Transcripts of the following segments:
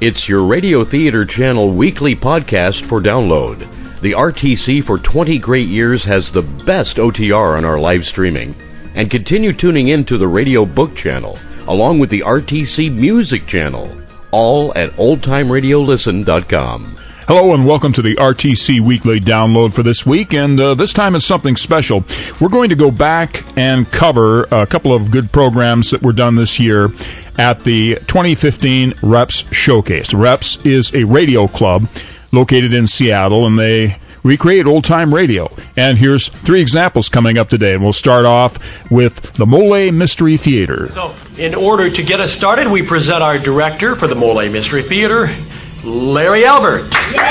It's your Radio Theater Channel weekly podcast for download. The RTC for 20 great years has the best OTR on our live streaming. And continue tuning in to the Radio Book Channel, along with the RTC Music Channel, all at oldtimeradiolisten.com. Hello and welcome to the RTC Weekly Download for this week, and this time it's something special. We're going to go back and cover a couple of good programs that were done this year at the 2015 Reps Showcase. Reps is a radio club located in Seattle, and they recreate old-time radio. And here's three examples coming up today, and we'll start off with the Mole Mystery Theater. So, in order to get us started, we present our director for the Mole Mystery Theater, Larry Albert.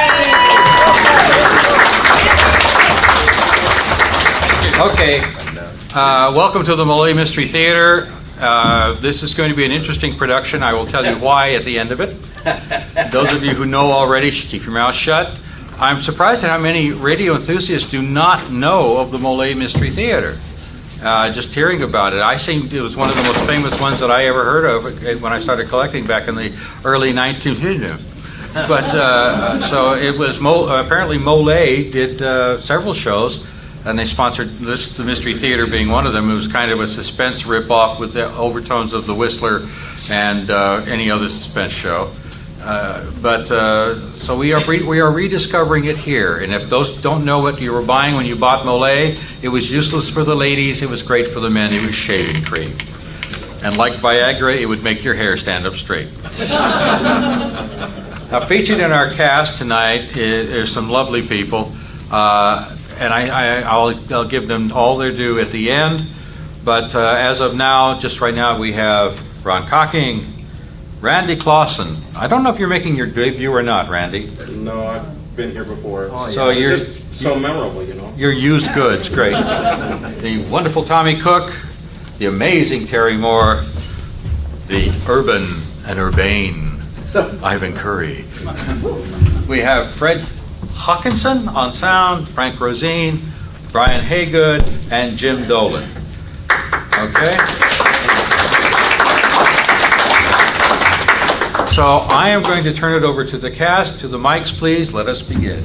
Okay, welcome to the Mole Mystery Theater. This is going to be an interesting production. I will tell you why at the end of it. Those of you who know already should keep your mouth shut. I'm surprised at how many radio enthusiasts do not know of the Mole Mystery Theater. Just hearing about it, I think it was one of the most famous ones that I ever heard of when I started collecting back in the early 1900s. But so it was apparently Mole did several shows, and they sponsored this, the Mystery Theater being one of them. It was kind of a suspense ripoff with the overtones of The Whistler and any other suspense show. So we are rediscovering it here. And if those don't know what you were buying when you bought Mole, it was useless for the ladies. It was great for the men. It was shaving cream. And like Viagra, it would make your hair stand up straight. Now, featured in our cast tonight is some lovely people, and I'll give them all their due at the end. But as of now, just right now, we have Ron Cocking, Randy Clausen. I don't know if you're making your debut or not, Randy. No, I've been here before. Oh, so yeah. It's just so memorable, you know. You're used goods, great. The wonderful Tommy Cook, the amazing Terry Moore, the urban and urbane Ivan Curry. We have Fred Hawkinson on sound, Frank Rosine, Brian Haygood, and Jim Dolan. Okay? So I am going to turn it over to the cast. To the mics, please. Let us begin.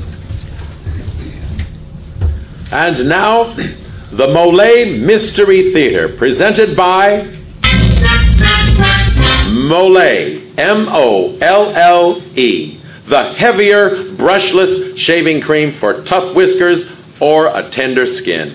And now, the Mole Mystery Theater, presented by Mole, M-O-L-L-E, the heavier, brushless shaving cream for tough whiskers or a tender skin.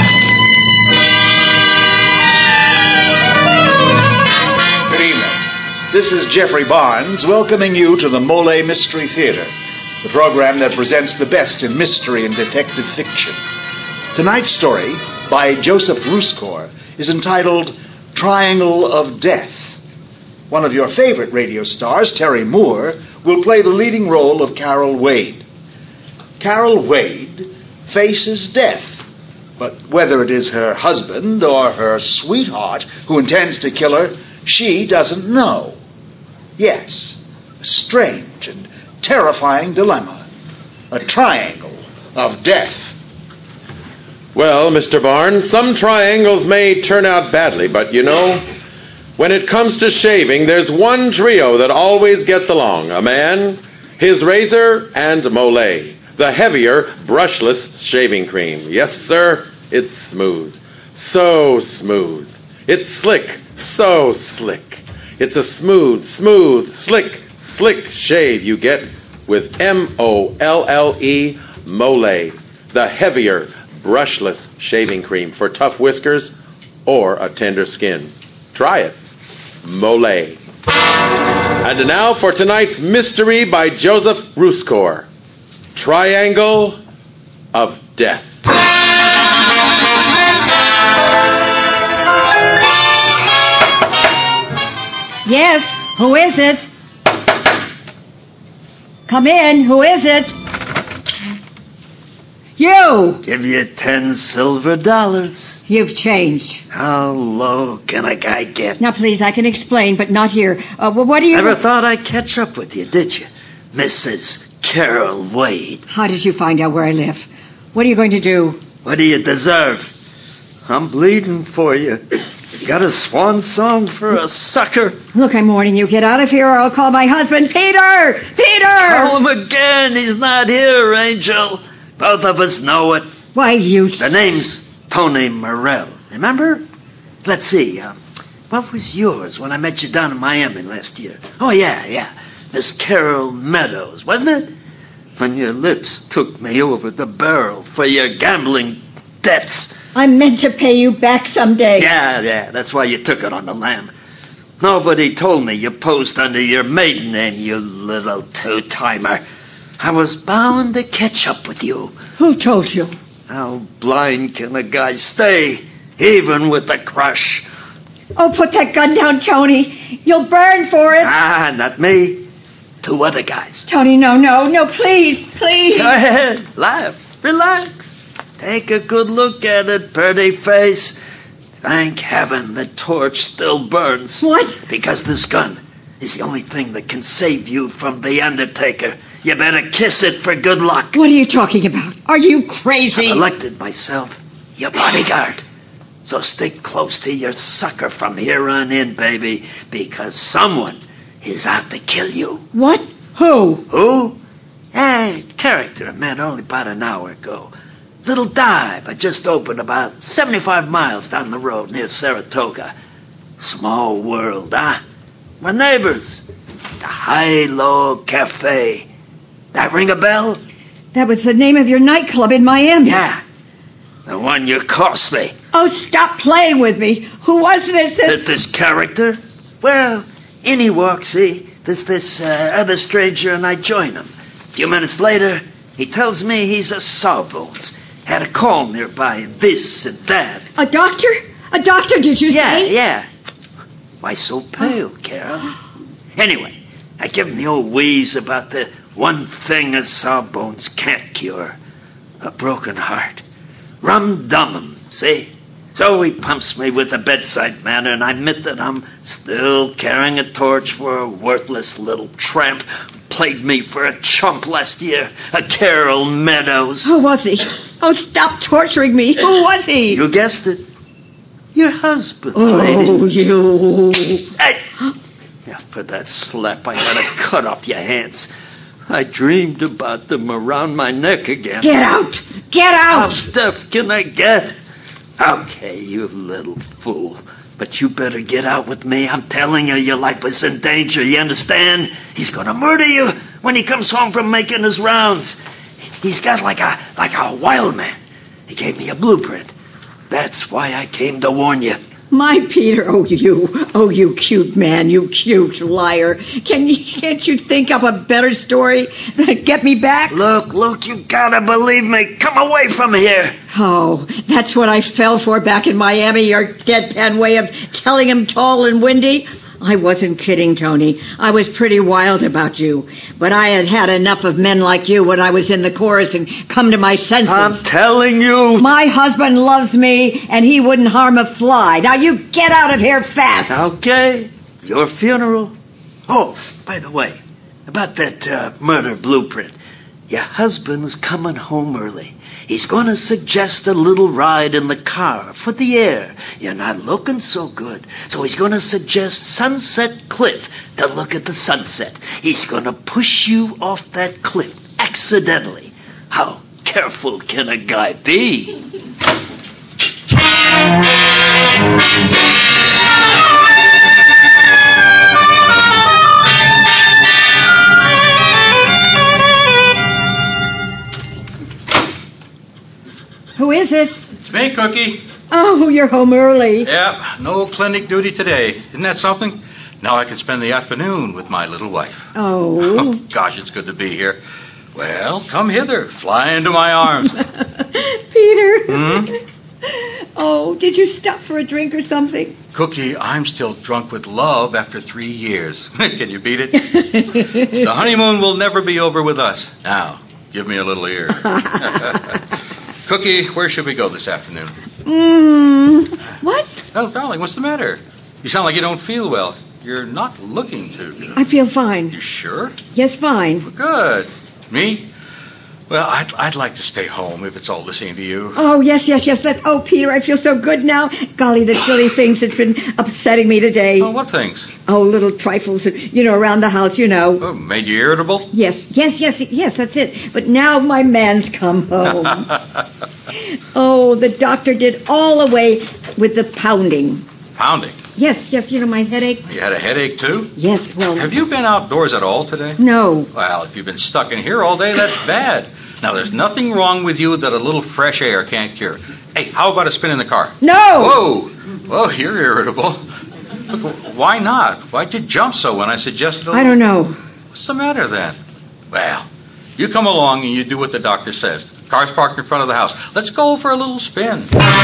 Good evening. This is Jeffrey Barnes welcoming you to the Mole Mystery Theater, the program that presents the best in mystery and detective fiction. Tonight's story, by Joseph Ruscor, is entitled Triangle of Death. One of your favorite radio stars, Terry Moore, will play the leading role of Carol Wade. Carol Wade faces death, but whether it is her husband or her sweetheart who intends to kill her, she doesn't know. Yes, a strange and terrifying dilemma. A triangle of death. Well, Mr. Barnes, some triangles may turn out badly, but you know, when it comes to shaving, there's one trio that always gets along. A man, his razor, and Mole, the heavier, brushless shaving cream. Yes, sir, it's smooth. So smooth. It's slick. So slick. It's a smooth, slick shave you get with M-O-L-L-E, Mole, the heavier, brushless shaving cream for tough whiskers or a tender skin. Try it. Mole. And now for tonight's mystery by Joseph Ruscor, Triangle of Death. Yes, who is it? Come in, who is it? You! Give you 10 silver dollars. You've changed. How low can a guy get? Now, please, I can explain, but not here. What do you... Never thought I'd catch up with you, did you? Mrs. Carol Wade. How did you find out where I live? What are you going to do? What do you deserve? I'm bleeding for you. You got a swan song for a sucker? Look, I'm warning you. Get out of here or I'll call my husband. Peter! Peter! Call him again. He's not here, Angel. Both of us know it. Why, you... The name's Tony Morell. Remember? Let's see. What was yours when I met you down in Miami last year? Oh, yeah. Miss Carol Meadows, wasn't it? When your lips took me over the barrel for your gambling debts. I meant to pay you back someday. Yeah, that's why you took it on the lam. Nobody told me you posed under your maiden name, you little two-timer. I was bound to catch up with you. Who told you? How blind can a guy stay, even with a crush? Oh, put that gun down, Tony. You'll burn for it. Ah, not me. 2 other guys. Tony, no, please. Go ahead, laugh, relax. Take a good look at it, pretty face. Thank heaven the torch still burns. What? Because this gun is the only thing that can save you from the Undertaker. You better kiss it for good luck. What are you talking about? Are you crazy? I've elected myself your bodyguard. So stick close to your sucker from here on in, baby, because someone is out to kill you. What? Who? Who? Character I met only about an hour ago. Little dive I just opened about 75 miles down the road near Saratoga. Small world, huh? We're neighbors. The High-Low Cafe. That ring a bell? That was the name of your nightclub in Miami. Yeah. The one you cost me. Oh, stop playing with me. Who was this? This character? Well, in he walks, see? There's this other stranger, and I join him. A few minutes later, he tells me he's a sawbones. Had a call nearby, and this and that. A doctor? A doctor, did you say? Yeah. Why so pale, Carol? Anyway, I give him the old wheeze about the one thing a sawbones can't cure. A broken heart. Rum-dum, see? So he pumps me with a bedside manner, and I admit that I'm still carrying a torch for a worthless little tramp who played me for a chump last year, a Carol Meadows. Who was he? Oh, stop torturing me. Who was he? You guessed it. Your husband, lady. You. Hey! Yeah, for that slap, I had to cut off your hands. I dreamed about them around my neck again. Get out! Get out! How stiff can I get? Okay, you little fool. But you better get out with me. I'm telling you, your life is in danger. You understand? He's gonna murder you when he comes home from making his rounds. He's got like a wild man. He gave me a blueprint. That's why I came to warn you. My Peter, oh, you cute man, you cute liar. Can't you think up a better story that get me back? Look, you gotta believe me. Come away from here. Oh, that's what I fell for back in Miami, your deadpan way of telling him tall and windy. I wasn't kidding, Tony. I was pretty wild about you. But I had had enough of men like you when I was in the chorus and come to my senses. I'm telling you. My husband loves me, and he wouldn't harm a fly. Now you get out of here fast. Okay. Your funeral. Oh, by the way, about that murder blueprint. Your husband's coming home early. He's going to suggest a little ride in the car for the air. You're not looking so good. So he's going to suggest Sunset Cliff to look at the sunset. He's going to push you off that cliff accidentally. How careful can a guy be? Who is it? It's me, Cookie. Oh, you're home early. Yeah, no clinic duty today. Isn't that something? Now I can spend the afternoon with my little wife. Oh. Gosh, it's good to be here. Well, come hither. Fly into my arms. Peter. Hmm? Oh, did you stop for a drink or something? Cookie, I'm still drunk with love after 3 years. Can you beat it? The honeymoon will never be over with us. Now, give me a little ear. Cookie, where should we go this afternoon? What? Oh, darling, what's the matter? You sound like you don't feel well. You're not looking to. I feel fine. You sure? Yes, fine. Good. Me? Well, I'd like to stay home if it's all the same to you. Oh, yes. Oh, Peter, I feel so good now. Golly, the silly things that's been upsetting me today. Oh, what things? Oh, little trifles, around the house, Oh, made you irritable? Yes, that's it. But now my man's come home. Oh, the doctor did all away with the pounding. Pounding? Yes, my headache. You had a headache, too? Yes, well... Have you been outdoors at all today? No. Well, if you've been stuck in here all day, that's bad. Now, there's nothing wrong with you that a little fresh air can't cure. Hey, how about a spin in the car? No! Whoa, you're irritable. Look, why not? Why'd you jump so when I suggested a little... I don't know. What's the matter, then? Well, you come along and you do what the doctor says. Car's parked in front of the house. Let's go for a little spin.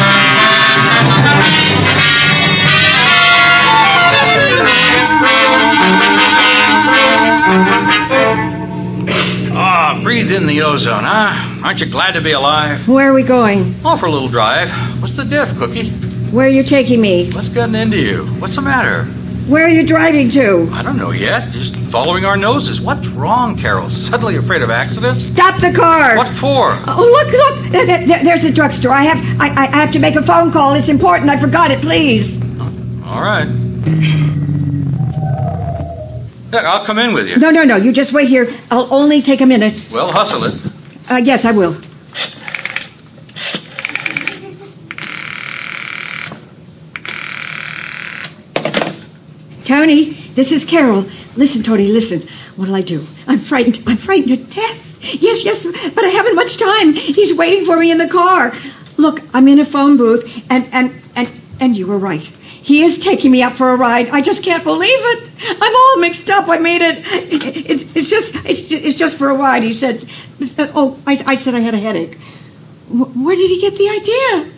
Breathe in the ozone, huh? Aren't you glad to be alive? Where are we going? Oh, for a little drive. What's the diff, Cookie? Where are you taking me? What's getting into you? What's the matter? Where are you driving to? I don't know yet. Just following our noses. What's wrong, Carol? Suddenly afraid of accidents? Stop the car! What for? Oh, look! There's a drugstore. I have to make a phone call. It's important. I forgot it, please. All right. Look, I'll come in with you. No. You just wait here. I'll only take a minute. Well, hustle it. Yes, I will. Tony, this is Carol. Listen, Tony, listen. What'll I do? I'm frightened. I'm frightened to death. Yes, but I haven't much time. He's waiting for me in the car. Look, I'm in a phone booth, and you were right. He is taking me out for a ride. I just can't believe it. I'm all mixed up. I made it. It's just for a ride. He said. Oh, I said I had a headache. Where did he get the idea?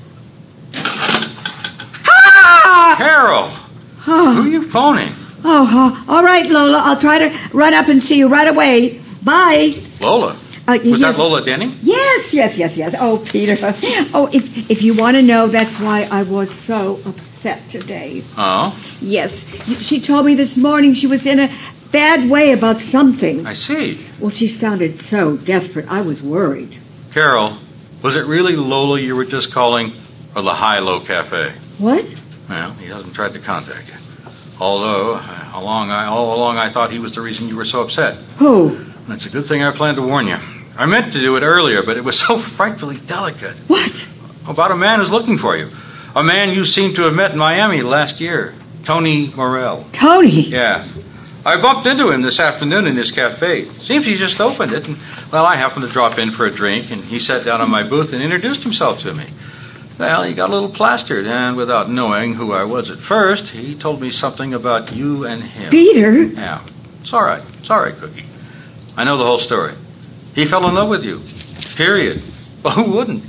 Ah! Carol, who are you phoning? Oh, all right, Lola. I'll try to run up and see you right away. Bye. Lola? Was that Lola Denning? Yes. Oh, Peter. Oh, if you want to know, that's why I was so upset today. Oh? Yes. She told me this morning she was in a bad way about something. I see. Well, she sounded so desperate. I was worried. Carol, was it really Lola you were just calling, or the High-Low Cafe? What? Well, he hasn't tried to contact you. Although, all along I thought he was the reason you were so upset. Who? It's a good thing I planned to warn you. I meant to do it earlier, but it was so frightfully delicate. What? About a man who's looking for you. A man you seem to have met in Miami last year. Tony Morrell. Tony? Yeah. I bumped into him this afternoon in his cafe. Seems he just opened it, and, well, I happened to drop in for a drink, and he sat down on my booth and introduced himself to me. Well, he got a little plastered, and without knowing who I was at first, he told me something about you and him. Peter? Yeah. It's all right, Cookie. I know the whole story. He fell in love with you. Period. Well, who wouldn't?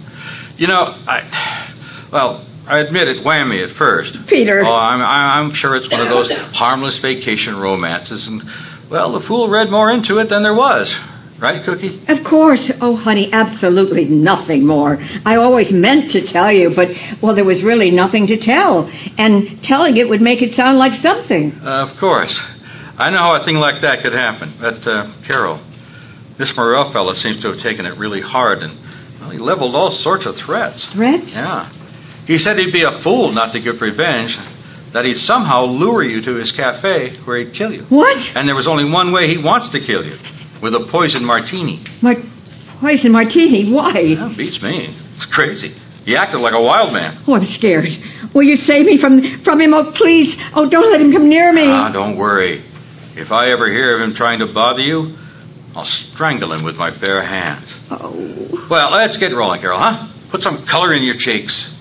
I admit it whammed me at first. Peter. Oh, I'm sure it's one of those harmless vacation romances, and, well, the fool read more into it than there was. Right, Cookie? Of course. Oh, honey, absolutely nothing more. I always meant to tell you, but, well, there was really nothing to tell. And telling it would make it sound like something. Of course. I know how a thing like that could happen. But, Carol, this Morrell fella seems to have taken it really hard, and, well, he leveled all sorts of threats. Threats? Yeah. He said he'd be a fool not to get revenge, that he'd somehow lure you to his cafe where he'd kill you. What? And there was only one way he wants to kill you. With a poison martini. Poison martini? Why? That beats me. It's crazy. He acted like a wild man. Oh, I'm scared. Will you save me from him? Oh, please. Oh, don't let him come near me. Don't worry. If I ever hear of him trying to bother you, I'll strangle him with my bare hands. Oh. Well, let's get rolling, Carol, huh? Put some color in your cheeks.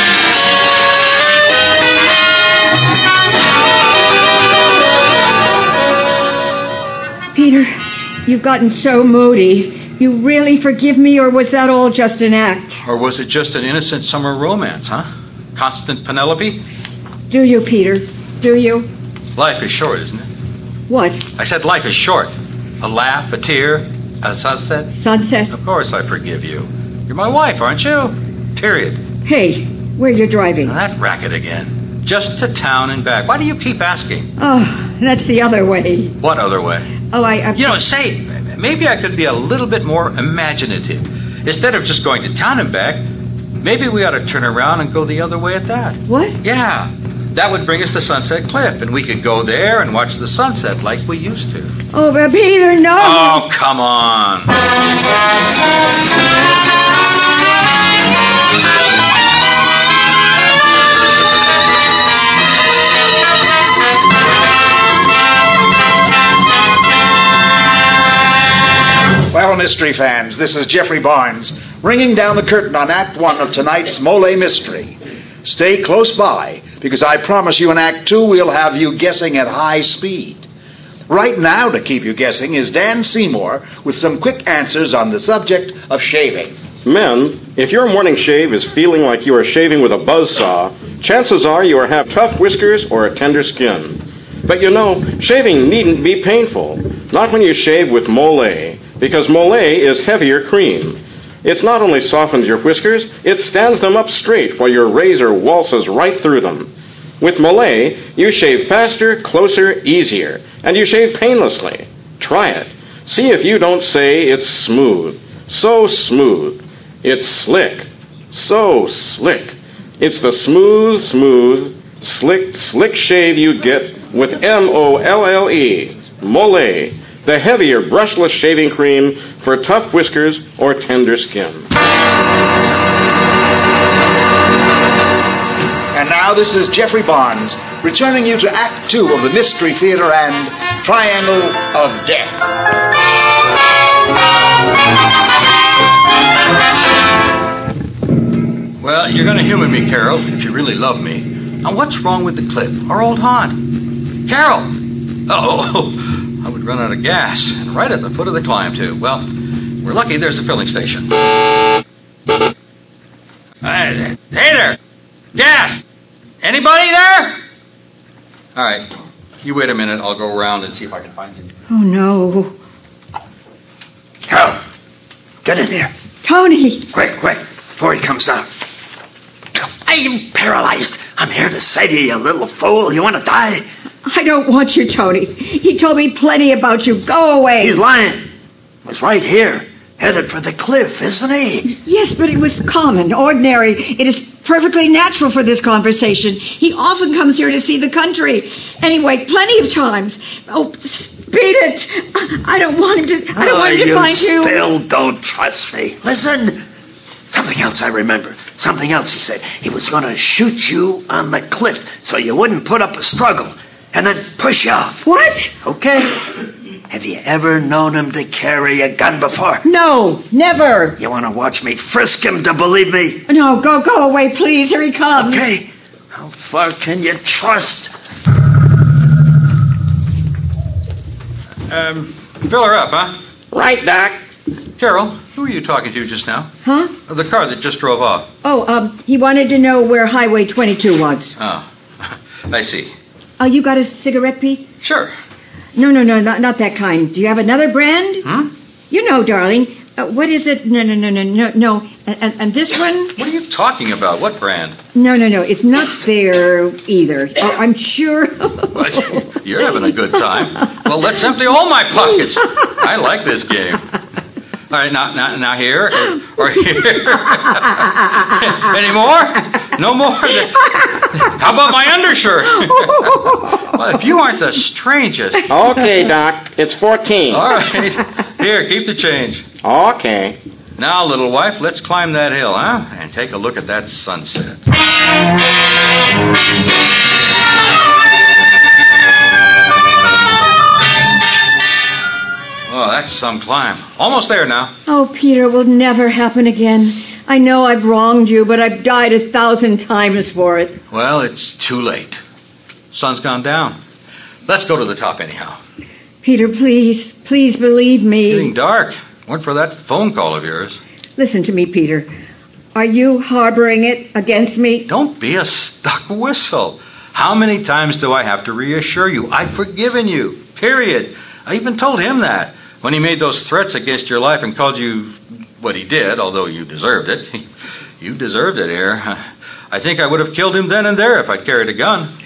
Peter, you've gotten so moody. You really forgive me, or was that all just an act? Or was it just an innocent summer romance, huh? Constant Penelope? Do you, Peter? Do you? Life is short, isn't it? What? I said life is short. A laugh, a tear, a sunset. Sunset? Of course I forgive you. You're my wife, aren't you? Period. Hey, where you driving? Now that racket again. Just to town and back. Why do you keep asking? Oh, that's the other way. What other way? Oh, Say, maybe I could be a little bit more imaginative. Instead of just going to town and back, maybe we ought to turn around and go the other way at that. What? Yeah. That would bring us to Sunset Cliff, and we could go there and watch the sunset like we used to. Oh, but Peter, no. Oh, come on. Well, mystery fans, this is Jeffrey Barnes, ringing down the curtain on Act 1 of tonight's Mole Mystery. Stay close by, because I promise you in Act 2 we'll have you guessing at high speed. Right now, to keep you guessing, is Dan Seymour with some quick answers on the subject of shaving. Men, if your morning shave is feeling like you are shaving with a buzzsaw, chances are you have tough whiskers or a tender skin. But you know, shaving needn't be painful. Not when you shave with Mole, because Mole is heavier cream. It not only softens your whiskers, it stands them up straight while your razor waltzes right through them. With Mole, you shave faster, closer, easier, and you shave painlessly. Try it. See if you don't say it's smooth. So smooth. It's slick. So slick. It's the smooth, slick shave you get with Molle. Mole, the heavier brushless shaving cream for tough whiskers or tender skin. And now this is Jeffrey Barnes, returning you to Act 2 of the Mystery Theater and Triangle of Death. Well, you're going to humor me, Carol, if you really love me. Now, what's wrong with the cliff? Our old haunt. Carol! Oh, I would run out of gas, and right at the foot of the climb, too. Well, we're lucky there's a filling station. Hey there! Gas! Anybody there? All right, you wait a minute. I'll go around and see if I can find you. Oh, no. Carol, get in here. Tony! Quick, before he comes out. Are you paralyzed? I'm here to say to you, you little fool, you want to die? I don't want you, Tony. He told me plenty about you. Go away. He's lying. He was right here, headed for the cliff, isn't he? Yes, but it was common, ordinary. It is perfectly natural for this conversation. He often comes here to see the country. Anyway, plenty of times. Oh, beat it. I don't want him to find you. You still don't trust me. Listen. Something else I remember. Something else he said. He was going to shoot you on the cliff so you wouldn't put up a struggle and then push you off. What? Okay. Have you ever known him to carry a gun before? No, never. You want to watch me frisk him to believe me? No, go away, please. Here he comes. Okay. How far can you trust? Fill her up, huh? Right, Doc. Carol, who were you talking to just now? Huh? The car that just drove off. Oh, he wanted to know where Highway 22 was. Oh, I see. You got a cigarette, Pete? Sure. No, not that kind. Do you have another brand? You know, darling. What is it? No. And this one? What are you talking about? What brand? No. It's not there either. Oh, I'm sure. Well, you're having a good time. Well, let's empty all my pockets. I like this game. All right, now here or here. Any more? No more? How about my undershirt? Well, if you aren't the strangest. Okay, Doc. It's 14. All right. Here, keep the change. Okay. Now, little wife, let's climb that hill, huh? And take a look at that sunset. Oh, that's some climb. Almost there now. Oh, Peter, it will never happen again. I know I've wronged you, but I've died 1,000 times for it. Well, it's too late. Sun's gone down. Let's go to the top anyhow. Peter, please believe me. It's getting dark. Weren't for that phone call of yours. Listen to me, Peter. Are you harboring it against me? Don't be a stuck whistle. How many times do I have to reassure you? I've forgiven you. Period. I even told him that when he made those threats against your life and called you what he did, although you deserved it. You deserved it, Air. I think I would have killed him then and there if I'd carried a gun.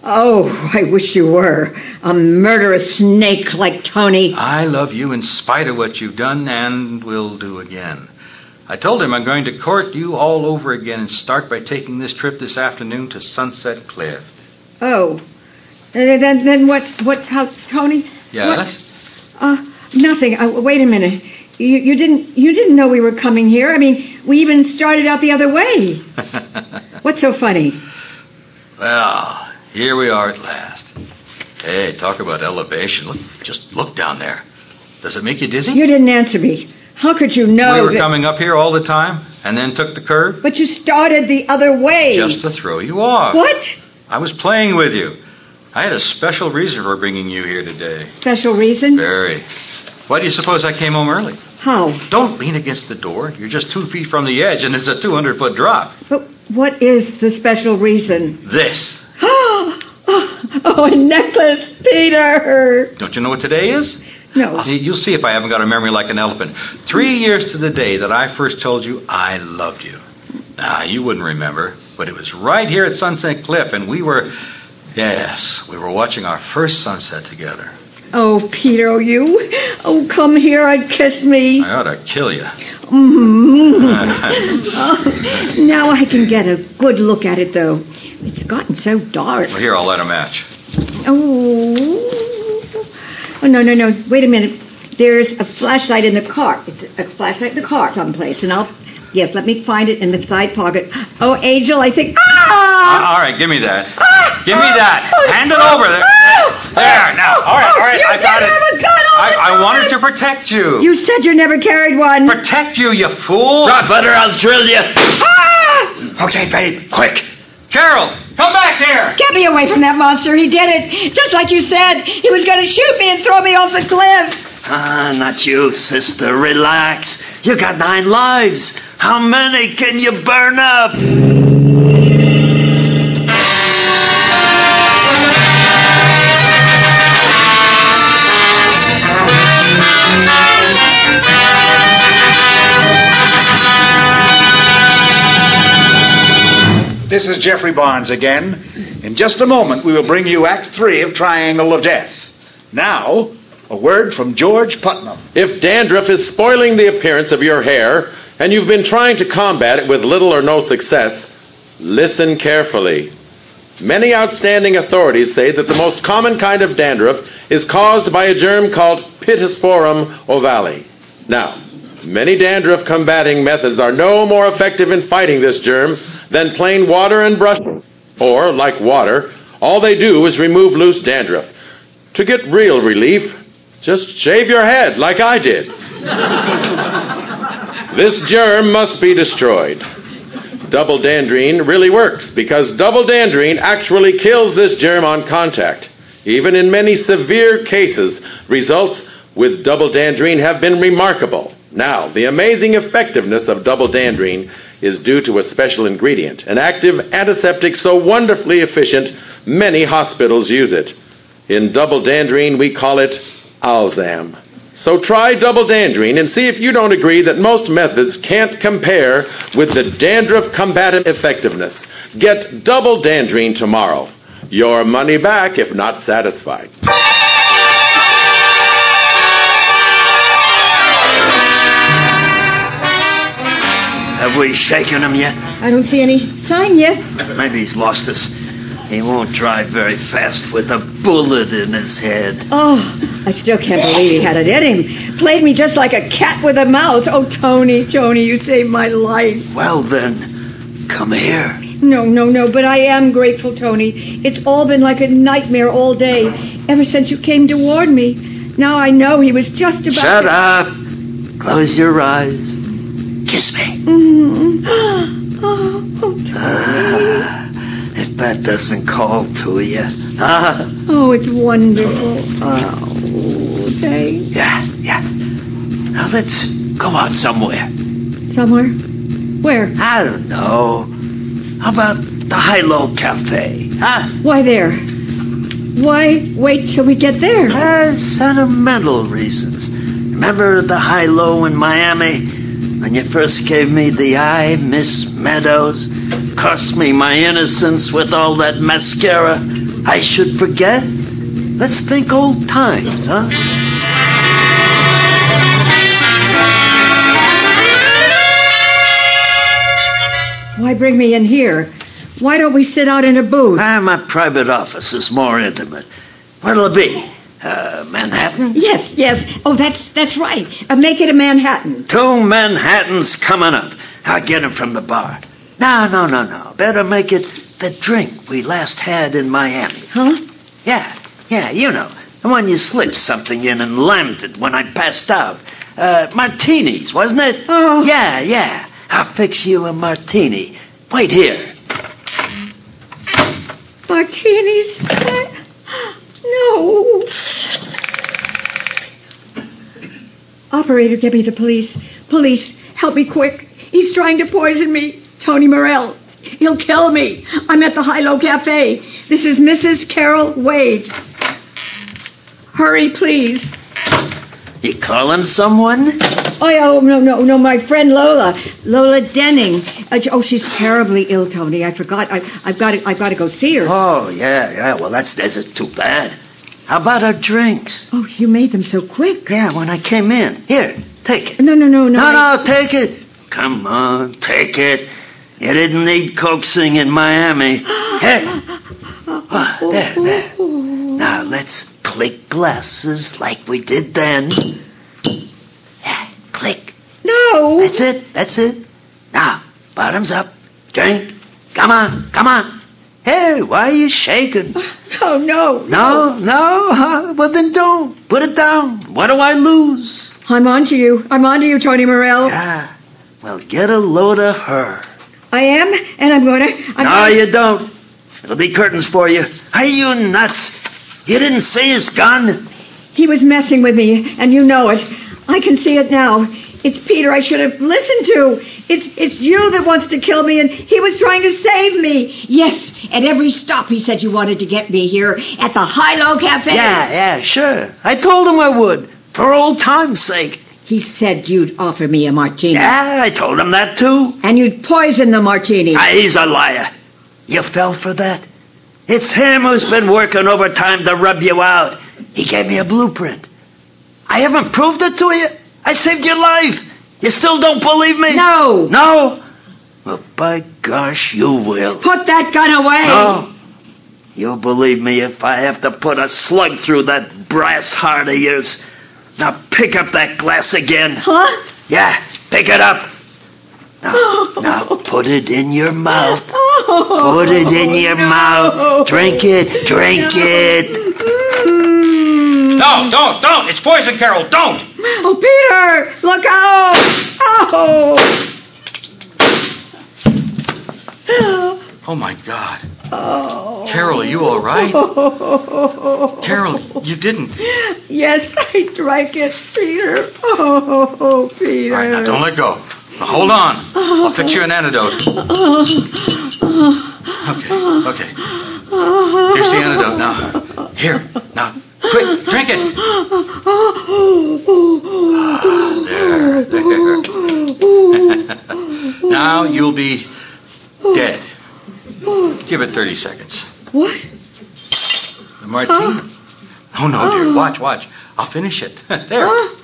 Oh, I wish you were. A murderous snake like Tony. I love you in spite of what you've done and will do again. I told him I'm going to court you all over again and start by taking this trip this afternoon to Sunset Cliff. Oh. Then what's how, Tony? Yes? What? Nothing. Wait a minute. You didn't know we were coming here. I mean, we even started out the other way. What's so funny? Well, here we are at last. Hey, talk about elevation. Just look down there. Does it make you dizzy? You didn't answer me. How could you know we were coming up here all the time and then took the curve? But you started the other way. Just to throw you off. What? I was playing with you. I had a special reason for bringing you here today. Special reason? Very. Why do you suppose I came home early? How? Don't lean against the door. You're just 2 feet from the edge, and it's a 200-foot drop. But what is the special reason? This. Oh, a necklace, Peter. Don't you know what today is? No. You'll see if I haven't got a memory like an elephant. 3 years to the day that I first told you I loved you. Now, you wouldn't remember, but it was right here at Sunset Cliff, and we were watching our first sunset together. Oh, Peter, come here and kiss me. I ought to kill you. Now I can get a good look at it, though. It's gotten so dark. Well, here, I'll light a match. Oh, no. Wait a minute. There's a flashlight in the car. It's a flashlight in the car someplace, and Yes, let me find it in the side pocket. Oh, Angel, I think... All right, give me that. Give me that. Hand it over. There, now. All right, I got it. You have a gun all the time. I wanted to protect you. You said you never carried one. Protect you, you fool. Drop it or I'll drill you. Okay, babe, quick. Carol, come back here. Get me away from that monster. He did it. Just like you said. He was going to shoot me and throw me off the cliff. Not you, sister. Relax. You got 9 lives. How many can you burn up? This is Jeffrey Barnes again. In just a moment, we will bring you Act 3 of Triangle of Death. Now, a word from George Putnam. If dandruff is spoiling the appearance of your hair, and you've been trying to combat it with little or no success, listen carefully. Many outstanding authorities say that the most common kind of dandruff is caused by a germ called Pittosporum ovale. Now, many dandruff combating methods are no more effective in fighting this germ than plain water and brushing. Or, like water, all they do is remove loose dandruff. To get real relief, just shave your head like I did. This germ must be destroyed. Double Dandrine really works because Double Dandrine actually kills this germ on contact. Even in many severe cases, results with Double Dandrine have been remarkable. Now, the amazing effectiveness of Double Dandrine is due to a special ingredient, an active antiseptic so wonderfully efficient, many hospitals use it. In Double Dandrine, we call it Alzam. So try Double Dandrine and see if you don't agree that most methods can't compare with the dandruff combatant effectiveness. Get Double Dandrine tomorrow. Your money back if not satisfied. Have we shaken him yet? I don't see any sign yet. Maybe he's lost us. He won't drive very fast with a bullet in his head. Oh, I still can't believe he had it in him. Played me just like a cat with a mouse. Oh, Tony, you saved my life. Well, then, come here. No, but I am grateful, Tony. It's all been like a nightmare all day, ever since you came to warn me. Now I know he was just about Shut up. Close your eyes. Kiss me. Mm-hmm. Oh, Tony. If that doesn't call to you. Oh, it's wonderful. Oh, thanks. Yeah. Now let's go out somewhere. Somewhere? Where? I don't know. How about the High-Low Cafe? Why there? Why wait till we get there? Sentimental reasons. Remember the High-Low in Miami? When you first gave me the eye, Miss Meadows? Cost me my innocence with all that mascara. I should forget? Let's think old times, huh? Why bring me in here? Why don't we sit out in a booth? My private office is more intimate. What'll it be? Manhattan? Yes. Oh, that's right. Make it a Manhattan. 2 Manhattans coming up. I'll get 'em from the bar. No. Better make it the drink we last had in Miami. Huh? Yeah, you know. The one you slipped something in and landed when I passed out. Martinis, wasn't it? Oh. Yeah. I'll fix you a martini. Wait here. Martinis? No. Operator, get me the police. Police, help me quick. He's trying to poison me. Tony Morell. He'll kill me. I'm at the High-Low Cafe. This is Mrs. Carol Wade. Hurry, please. You calling someone? Oh, no, my friend Lola Denning. She's terribly ill, Tony. I forgot. I've got to go see her. Oh, yeah. Well, that's too bad. How about our drinks? Oh, you made them so quick. Yeah, when I came in. Here, take it. No. No, take it. Come on, take it. You didn't need coaxing in Miami. Here. There. Now, let's click glasses like we did then. Yeah, click. No. That's it. Now, bottoms up. Drink. Come on. Hey, why are you shaking? Oh, no. No? Well, then don't. Put it down. What do I lose? I'm on to you, Tony Morell. Yeah. Well, get a load of her. I am, and I'm going to... No, you don't. It'll be curtains for you. Are you nuts? You didn't see his gun? He was messing with me, and you know it. I can see it now. It's Peter I should have listened to. It's you that wants to kill me, and he was trying to save me. Yes, at every stop he said you wanted to get me here at the High-Low Cafe. Yeah, sure. I told him I would, for old time's sake. He said you'd offer me a martini. Yeah, I told him that too. And you'd poison the martini. He's a liar. You fell for that? It's him who's been working overtime to rub you out. He gave me a blueprint. I haven't proved it to you. I saved your life. You still don't believe me? No. No? Well, by gosh, you will. Put that gun away. No. You'll believe me if I have to put a slug through that brass heart of yours. Now pick up that glass again. Huh? Yeah, pick it up. Now put it in your mouth. Put it in your mouth. Drink it. No, don't. It's poison, Carol. Don't. Oh, Peter, look out. Oh, my God. Oh. Carol, are you all right? Carol, you didn't. Yes, I drank it, Peter. Oh, Peter. All right, now don't let go. Now, hold on. I'll fix you an antidote. Okay. Here's the antidote now. Here, now, quick, drink it. There. Now you'll be dead. Give it 30 seconds. What? The martini. Oh, no, dear. Watch. I'll finish it. There. See?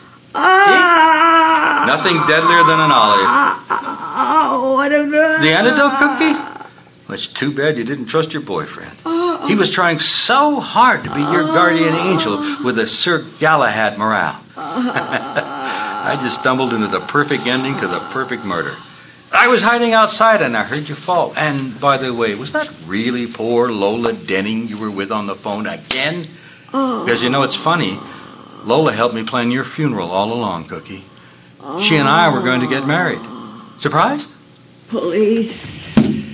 Nothing deadlier than an olive. What about... The antidote, Cookie? Well, it's too bad you didn't trust your boyfriend. He was trying so hard to be your guardian angel with a Sir Galahad morale. I just stumbled into the perfect ending to the perfect murder. I was hiding outside and I heard you fall. And, by the way, was that really poor Lola Denning you were with on the phone again? Because, you know, it's funny. Lola helped me plan your funeral all along, Cookie. She and I were going to get married. Surprised? Police?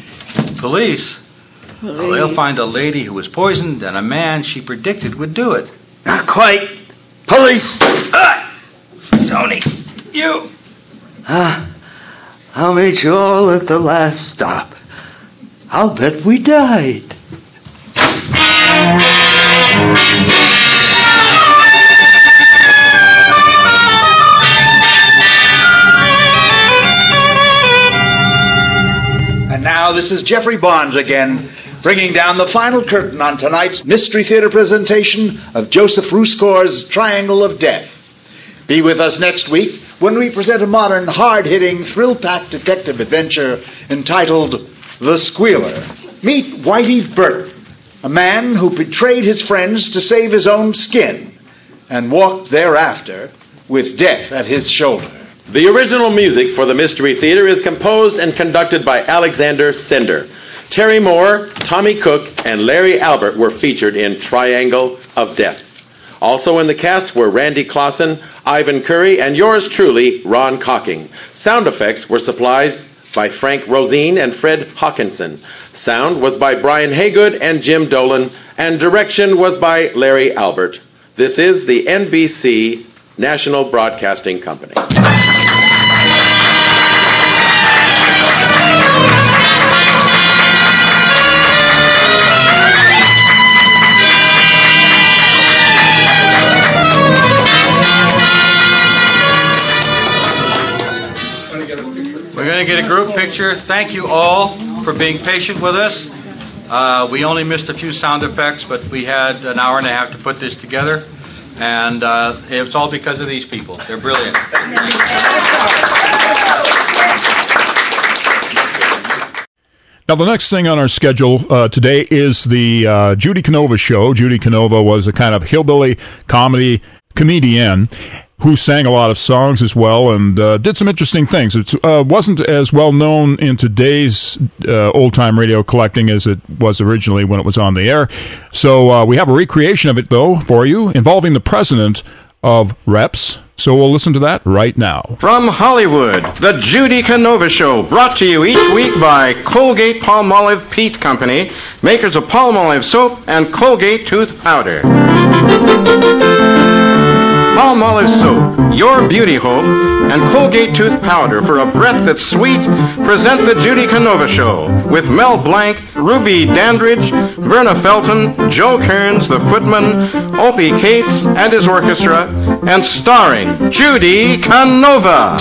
Well, they'll find a lady who was poisoned and a man she predicted would do it. Not quite. Police! Tony, you... I'll meet you all at the last stop. I'll bet we died. And now this is Jeffrey Barnes again bringing down the final curtain on tonight's Mystery Theater presentation of Joseph Ruskor's Triangle of Death. Be with us next week when we present a modern, hard-hitting, thrill-packed detective adventure entitled The Squealer. Meet Whitey Burton, a man who betrayed his friends to save his own skin and walked thereafter with death at his shoulder. The original music for the Mystery Theater is composed and conducted by Alexander Sender. Terry Moore, Tommy Cook, and Larry Albert were featured in Triangle of Death. Also in the cast were Randy Clausen, Ivan Curry, and yours truly, Ron Cocking. Sound effects were supplied by Frank Rosine and Fred Hawkinson. Sound was by Brian Haygood and Jim Dolan, and direction was by Larry Albert. This is the NBC National Broadcasting Company. We're going to get a group picture. Thank you all for being patient with us. We only missed a few sound effects, but we had an hour and a half to put this together. And it's all because of these people. They're brilliant. Now, the next thing on our schedule today is the Judy Canova show. Judy Canova was a kind of hillbilly comedian who sang a lot of songs as well and did some interesting things. It wasn't as well known in today's old-time radio collecting as it was originally when it was on the air. So we have a recreation of it, though, for you, involving the president of Reps. So we'll listen to that right now. From Hollywood, the Judy Canova Show, brought to you each week by Colgate Palmolive Peat Company, makers of Palmolive soap and Colgate tooth powder. Palmolive soap, your beauty hope, and Colgate tooth powder for a breath that's sweet present the Judy Canova Show with Mel Blanc, Ruby Dandridge, Verna Felton, Joe Kearns, the footman, Opie Cates and his orchestra, and starring Judy Canova.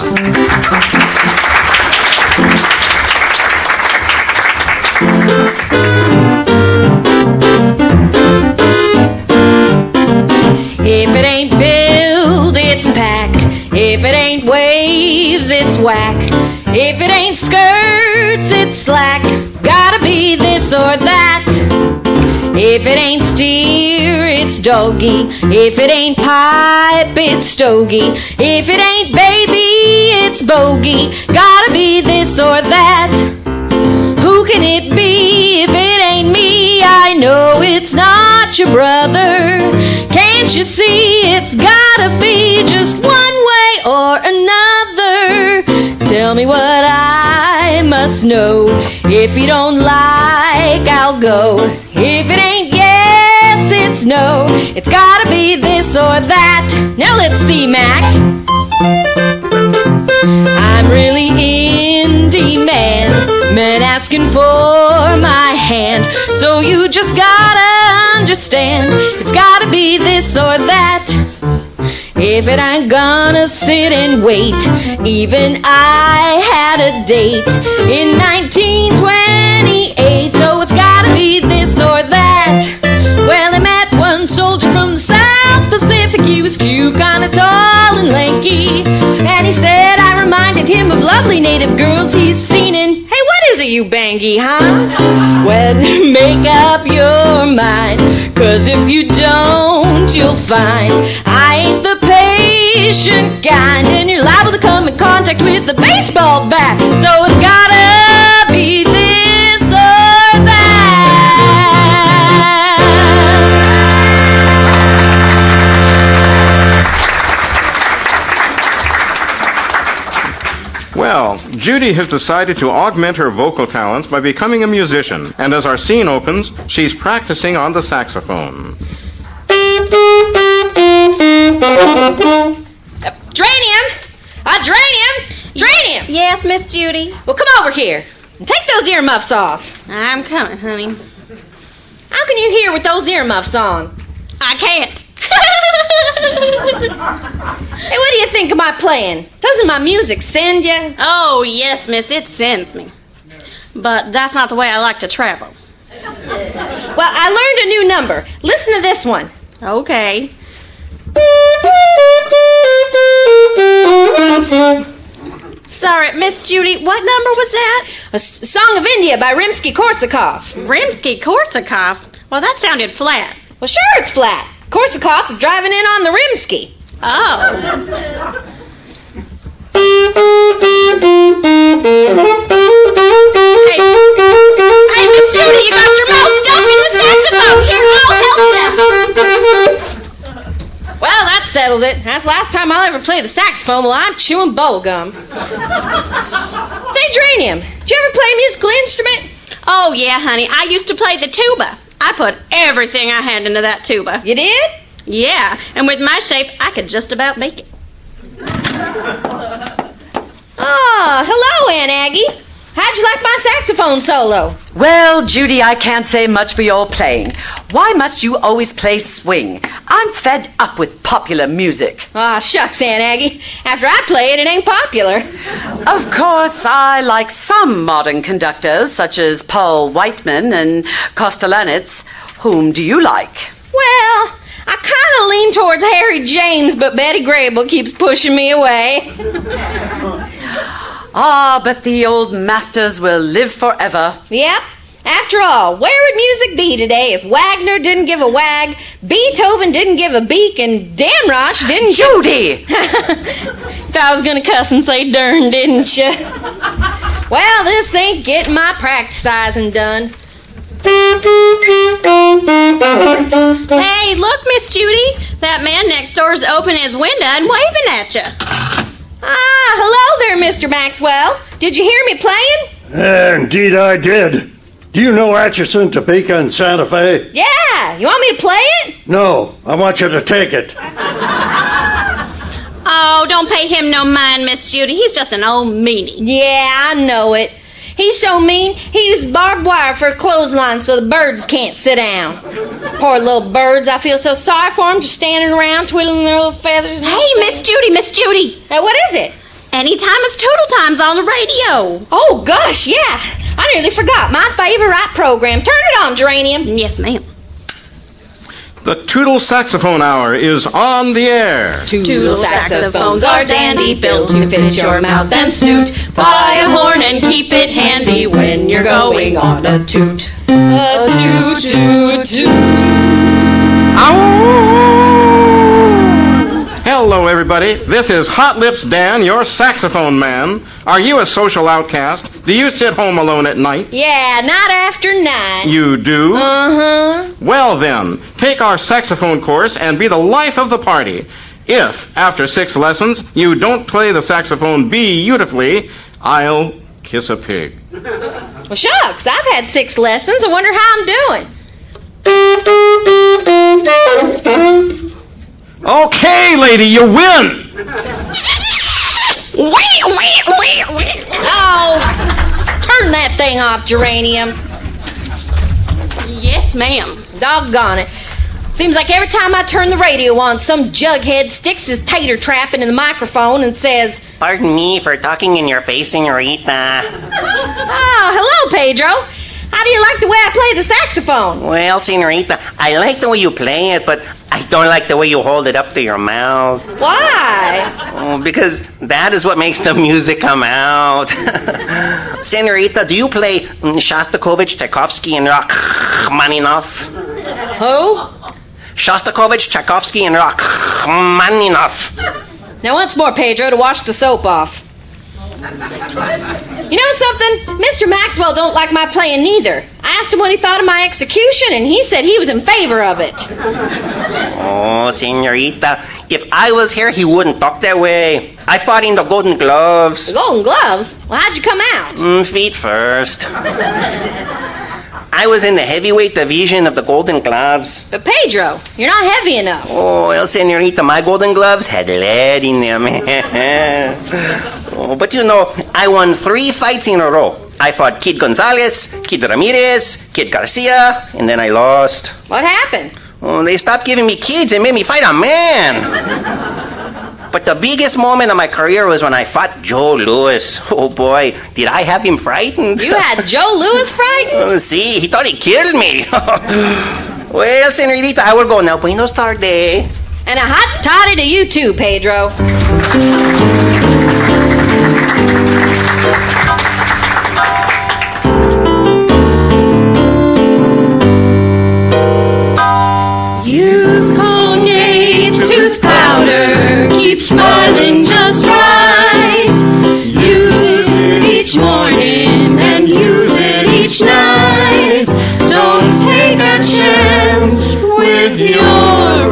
If it ain't filled, it's packed. If it ain't waves, it's whack. If it ain't skirts, it's slack. Gotta be this or that. If it ain't steer, it's doggy. If it ain't pipe, it's stogie. If it ain't baby, it's bogey. Gotta be this or that. Who can it be if it ain't me? I know it's not your brother. Can't you see it's gotta be just one way or another? Tell me what I must know. If you don't like, I'll go. If it ain't yes, it's no. It's gotta be this or that. Now let's see, Mac. I'm really in demand. Men asking for my hand. So you just gotta understand. It's gotta be this or that. If it ain't gonna sit and wait. Even I had a date in 1928. So it's gotta be this or that. Well, I met one soldier from the South Pacific. He was cute, kinda tall and lanky. And he said I reminded him of lovely native girls he's seen in. Hey, what is it, you bangy, huh? Well, make up your mind. 'Cause if you don't, you'll find I ain't the patient kind. And you're liable to come in contact with the baseball bat. So it's gotta be this or that. Well, Judy has decided to augment her vocal talents by becoming a musician, and as our scene opens, she's practicing on the saxophone. Dranium! Yes, Miss Judy? Well, come over here and take those earmuffs off. I'm coming, honey. How can you hear with those earmuffs on? I can't. Hey, what do you think of my playing? Doesn't my music send you? Oh, yes, miss, it sends me. But that's not the way I like to travel. Well, I learned a new number. Listen to this one. Okay. Sorry, Miss Judy, what number was that? A Song of India by Rimsky-Korsakov. Rimsky-Korsakov? Well, that sounded flat. Well, sure it's flat. Korsakov is driving in on the Rimsky. Oh. Hey, Miss Judy, you got your mouth stuck in the saxophone. Here, I'll help you. Well, that settles it. That's the last time I'll ever play the saxophone while I'm chewing bubble gum. Say, Geranium, did you ever play a musical instrument? Oh, yeah, honey. I used to play the tuba. I put everything I had into that tuba. You did? Yeah, and with my shape, I could just about make it. Oh, hello, Aunt Aggie. How'd you like my saxophone solo? Well, Judy, I can't say much for your playing. Why must you always play swing? I'm fed up with popular music. Aw, shucks, Aunt Aggie. After I play it, it ain't popular. Of course, I like some modern conductors, such as Paul Whiteman and Kostelanetz. Whom do you like? Well, I kind of lean towards Harry James, but Betty Grable keeps pushing me away. Ah, but the old masters will live forever. Yep. After all, where would music be today if Wagner didn't give a wag, Beethoven didn't give a beak, and Damrosch didn't... Judy! Thought I was going to cuss and say darn, didn't you? Well, this ain't getting my practicing done. Hey, look, Miss Judy. That man next door is opening his window and waving at you. Ah, hello there, Mr. Maxwell. Did you hear me playing? Indeed I did. Do you know Atchison, Topeka, and Santa Fe? Yeah. You want me to play it? No, I want you to take it. Oh, don't pay him no mind, Miss Judy. He's just an old meanie. Yeah, I know it. He's so mean, he used barbed wire for a clothesline so the birds can't sit down. Poor little birds, I feel so sorry for them, just standing around twiddling their little feathers. Hey, Miss Judy. Hey, what is it? Anytime is Total Times on the radio. Oh, gosh, yeah. I nearly forgot. My favorite program. Turn it on, Geranium. Yes, ma'am. The Tootle Saxophone Hour is on the air. Tootle saxophones are dandy, built to fit your mouth and snoot. Buy a horn and keep it handy when you're going on a toot. A toot, toot, toot. Hello, everybody. This is Hot Lips Dan, your saxophone man. Are you a social outcast? Do you sit home alone at night? Yeah, not after 9. You do? Uh-huh. Well, then, take our saxophone course and be the life of the party. If, after 6 lessons, you don't play the saxophone beautifully, I'll kiss a pig. Well, shucks, I've had 6 lessons. I wonder how I'm doing. Okay, lady, you win! Oh, turn that thing off, Geranium. Yes, ma'am. Doggone it. Seems like every time I turn the radio on, some jughead sticks his tater trap into the microphone and says, "Pardon me for talking in your face, senorita." Oh, hello, Pedro. How do you like the way I play the saxophone? Well, senorita, I like the way you play it, but I don't like the way you hold it up to your mouth. Why? Oh, because that is what makes the music come out. Senorita, do you play Shostakovich, Tchaikovsky, and Rachmaninoff? Who? Shostakovich, Tchaikovsky, and Rachmaninoff. Now once more, Pedro, to wash the soap off. You know something? Mr. Maxwell don't like my playing neither. I asked him what he thought of my execution, and he said he was in favor of it. Oh, senorita, if I was here, he wouldn't talk that way. I fought in the Golden Gloves. The Golden Gloves? Well, how'd you come out? Feet first. I was in the heavyweight division of the Golden Gloves. But Pedro, you're not heavy enough. Oh, well, senorita, my Golden Gloves had lead in them. Oh, but you know, I won 3 fights in a row. I fought Kid Gonzalez, Kid Ramirez, Kid Garcia, and then I lost. What happened? Oh, they stopped giving me kids and made me fight a man. But the biggest moment of my career was when I fought Joe Louis. Oh, boy, did I have him frightened. You had Joe Louis frightened? See, he thought he killed me. Well, senorita, I will go now. Buenos tardes. And a hot toddy to you, too, Pedro. Use Colgate tooth powder. Keep smiling just right. Use it each morning and use it each night. Don't take a chance with your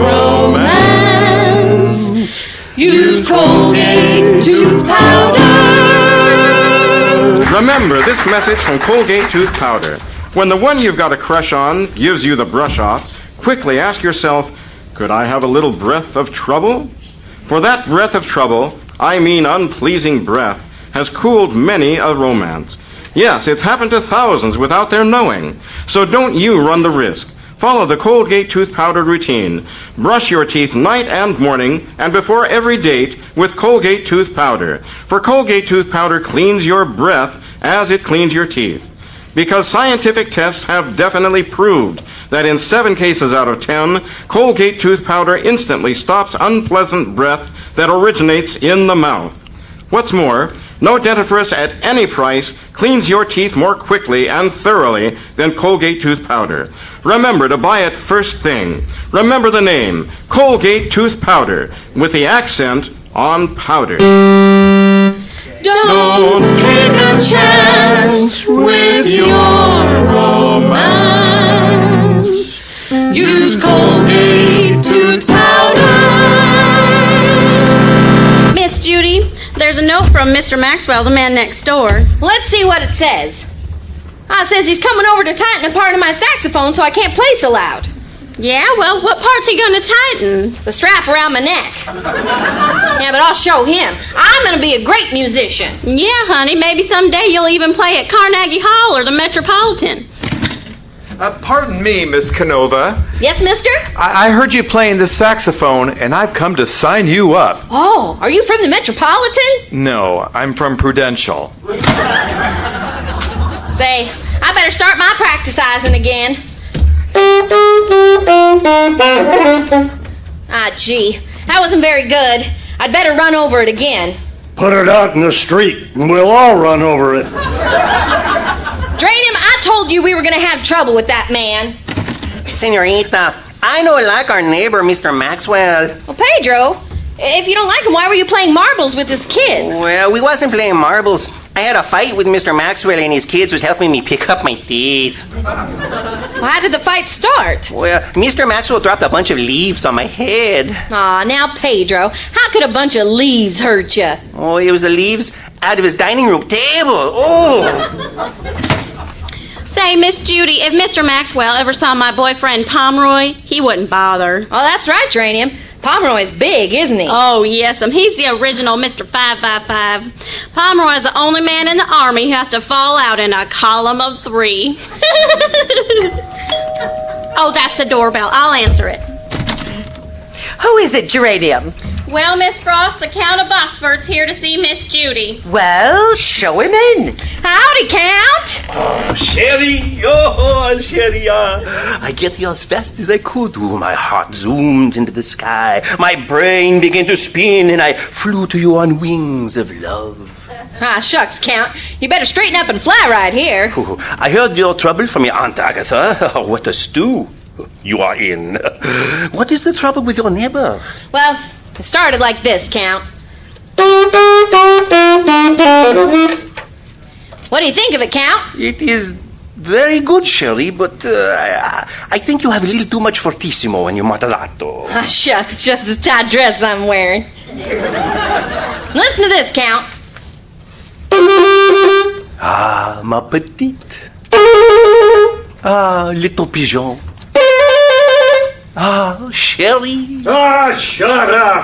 romance. Use Colgate tooth powder. Remember this message from Colgate Tooth Powder. When the one you've got a crush on gives you the brush off, quickly ask yourself, could I have a little breath of trouble? For that breath of trouble, I mean unpleasing breath, has cooled many a romance. Yes, it's happened to thousands without their knowing. So don't you run the risk. Follow the Colgate Tooth Powder routine. Brush your teeth night and morning and before every date with Colgate Tooth Powder. For Colgate Tooth Powder cleans your breath as it cleans your teeth. Because scientific tests have definitely proved that in 7 cases out of 10, Colgate Tooth Powder instantly stops unpleasant breath that originates in the mouth. What's more, no dentifrice at any price cleans your teeth more quickly and thoroughly than Colgate Tooth Powder. Remember to buy it first thing. Remember the name, Colgate Tooth Powder, with the accent on powder. Don't take a chance with your romance. Use Colgate Tooth Powder. Miss Judy, there's a note from Mr. Maxwell, the man next door. Let's see what it says. It says he's coming over to tighten a part of my saxophone so I can't play so loud. Yeah, well, what part's he going to tighten? The strap around my neck. Yeah, but I'll show him. I'm going to be a great musician. Yeah, honey, maybe someday you'll even play at Carnegie Hall or the Metropolitan. Pardon me, Miss Canova. Yes, mister? I heard you playing the saxophone, and I've come to sign you up. Oh, are you from the Metropolitan? No, I'm from Prudential. Say, I better start my practicing again. Gee, that wasn't very good. I'd better run over it again. Put it out in the street, and we'll all run over it. Drain him, I told you we were going to have trouble with that man. Senorita, I don't like our neighbor, Mr. Maxwell. Well, Pedro, if you don't like him, why were you playing marbles with his kids? Well, we wasn't playing marbles. I had a fight with Mr. Maxwell, and his kids was helping me pick up my teeth. Well, how did the fight start? Well, Mr. Maxwell dropped a bunch of leaves on my head. Aw, now, Pedro, how could a bunch of leaves hurt you? Oh, it was the leaves out of his dining room table. Oh! Say, Miss Judy, if Mr. Maxwell ever saw my boyfriend Pomeroy, he wouldn't bother. Oh, that's right, Dranium. Pomeroy's big, isn't he? Oh, yes, he's the original Mr. 555. Pomeroy's the only man in the Army who has to fall out in a column of 3. Oh, that's the doorbell. I'll answer it. Who is it, Geranium? Well, Miss Frost, the Count of Boxford's here to see Miss Judy. Well, show him in. Howdy, Count. Oh, Sherry. Oh, Sherry. I get you as fast as I could. My heart zoomed into the sky. My brain began to spin, and I flew to you on wings of love. Shucks, Count. You better straighten up and fly right here. Oh, I heard your trouble from your Aunt Agatha. What a stew you are in. What is the trouble with your neighbor? Well, it started like this, Count. What do you think of it, Count? It is very good, Sherry, but I think you have a little too much fortissimo in your matalato. Shucks, just this tight dress I'm wearing. Listen to this, Count. Ah, ma petite. Ah, little pigeon. Ah, Sherry. Ah, shut up.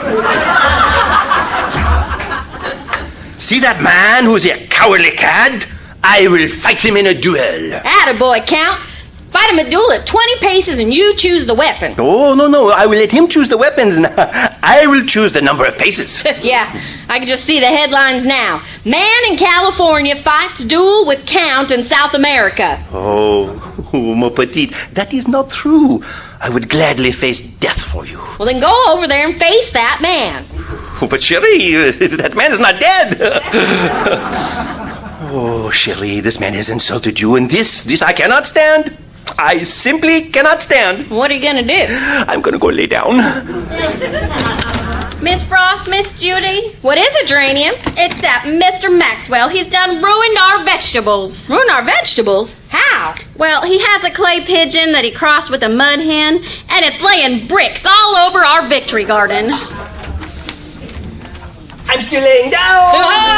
See that man who's a cowardly cad? I will fight him in a duel. Attaboy, Count. Fight him a duel at 20 paces and you choose the weapon. Oh, no. I will let him choose the weapons. I will choose the number of paces. Yeah, I can just see the headlines now. Man in California fights duel with Count in South America. Oh, mon petit, that is not true. I would gladly face death for you. Well, then go over there and face that man. Oh, but Cherie, that man is not dead. Oh, Cherie, this man has insulted you, and this I cannot stand. I simply cannot stand. What are you going to do? I'm going to go lay down. Miss Frost, Miss Judy. What is it, Geranium? It's that Mr. Maxwell. He's done ruined our vegetables. Ruined our vegetables? How? Well, he has a clay pigeon that he crossed with a mud hen, and it's laying bricks all over our victory garden. I'm still laying down.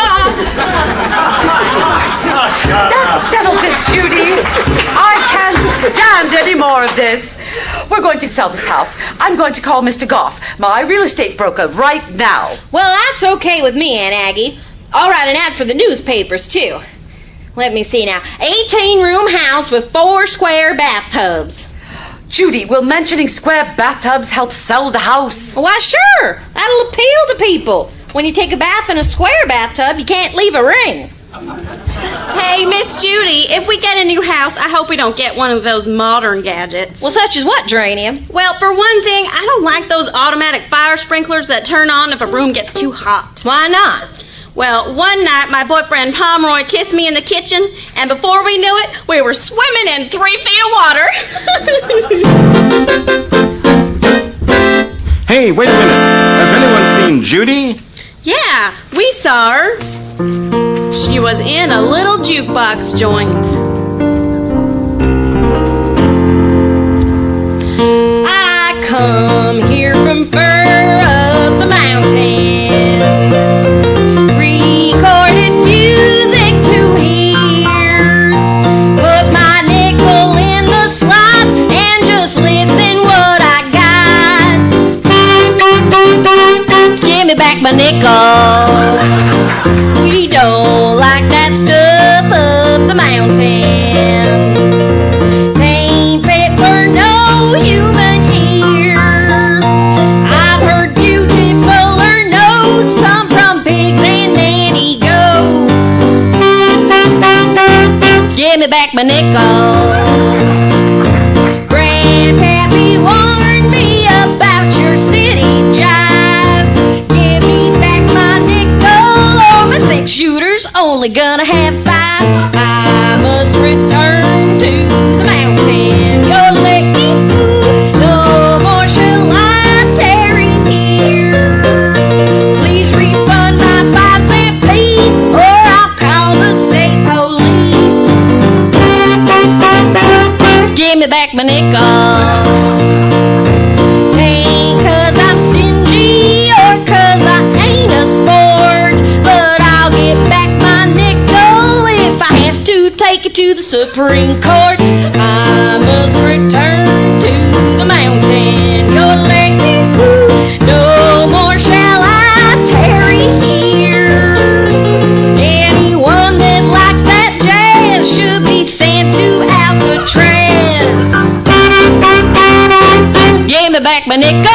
That settles it, Judy. I can't stand any more of this. We're going to sell this house. I'm going to call Mr. Goff, my real estate broker, right now. Well, that's okay with me, Aunt Aggie. I'll write an ad for the newspapers, too. Let me see now. 18-room house with 4 square bathtubs. Judy, will mentioning square bathtubs help sell the house? Why, sure. That'll appeal to people. When you take a bath in a square bathtub, you can't leave a ring. Hey, Miss Judy, if we get a new house, I hope we don't get one of those modern gadgets. Well, such as what, Geranium? Well, for one thing, I don't like those automatic fire sprinklers that turn on if a room gets too hot. Why not? Well, one night, my boyfriend Pomeroy kissed me in the kitchen, and before we knew it, we were swimming in 3 feet of water. Hey, wait a minute. Has anyone seen Judy? Yeah, we saw her. She was in a little jukebox joint. I come here from fur up the mountain, recorded music to hear. Put my nickel in the slot and just listen what I got. Give me back my nickel. We don't like that stuff up the mountain. Tain't fit for no human ear. I've heard beautifuler notes come from pigs and nanny goats. Give me back my nickel. Grandpappy warned me about your city jive. Give me back my nickel or my 6-shooter's only gonna have 5. I must return to the mountain. You're lucky, no more shall I tarry here. Please refund my 5-cent piece or I'll call the state police. Give me back my nickel. Tain't 'cause I'm stingy or 'cause I ain't a sport, but I'll get back my nickel if I have to take it to the Supreme Court. I must return to the mountain. You're lucky, no more shall I tarry here. Anyone that likes that jazz should be sent to Alcatraz. Give me back my nickel.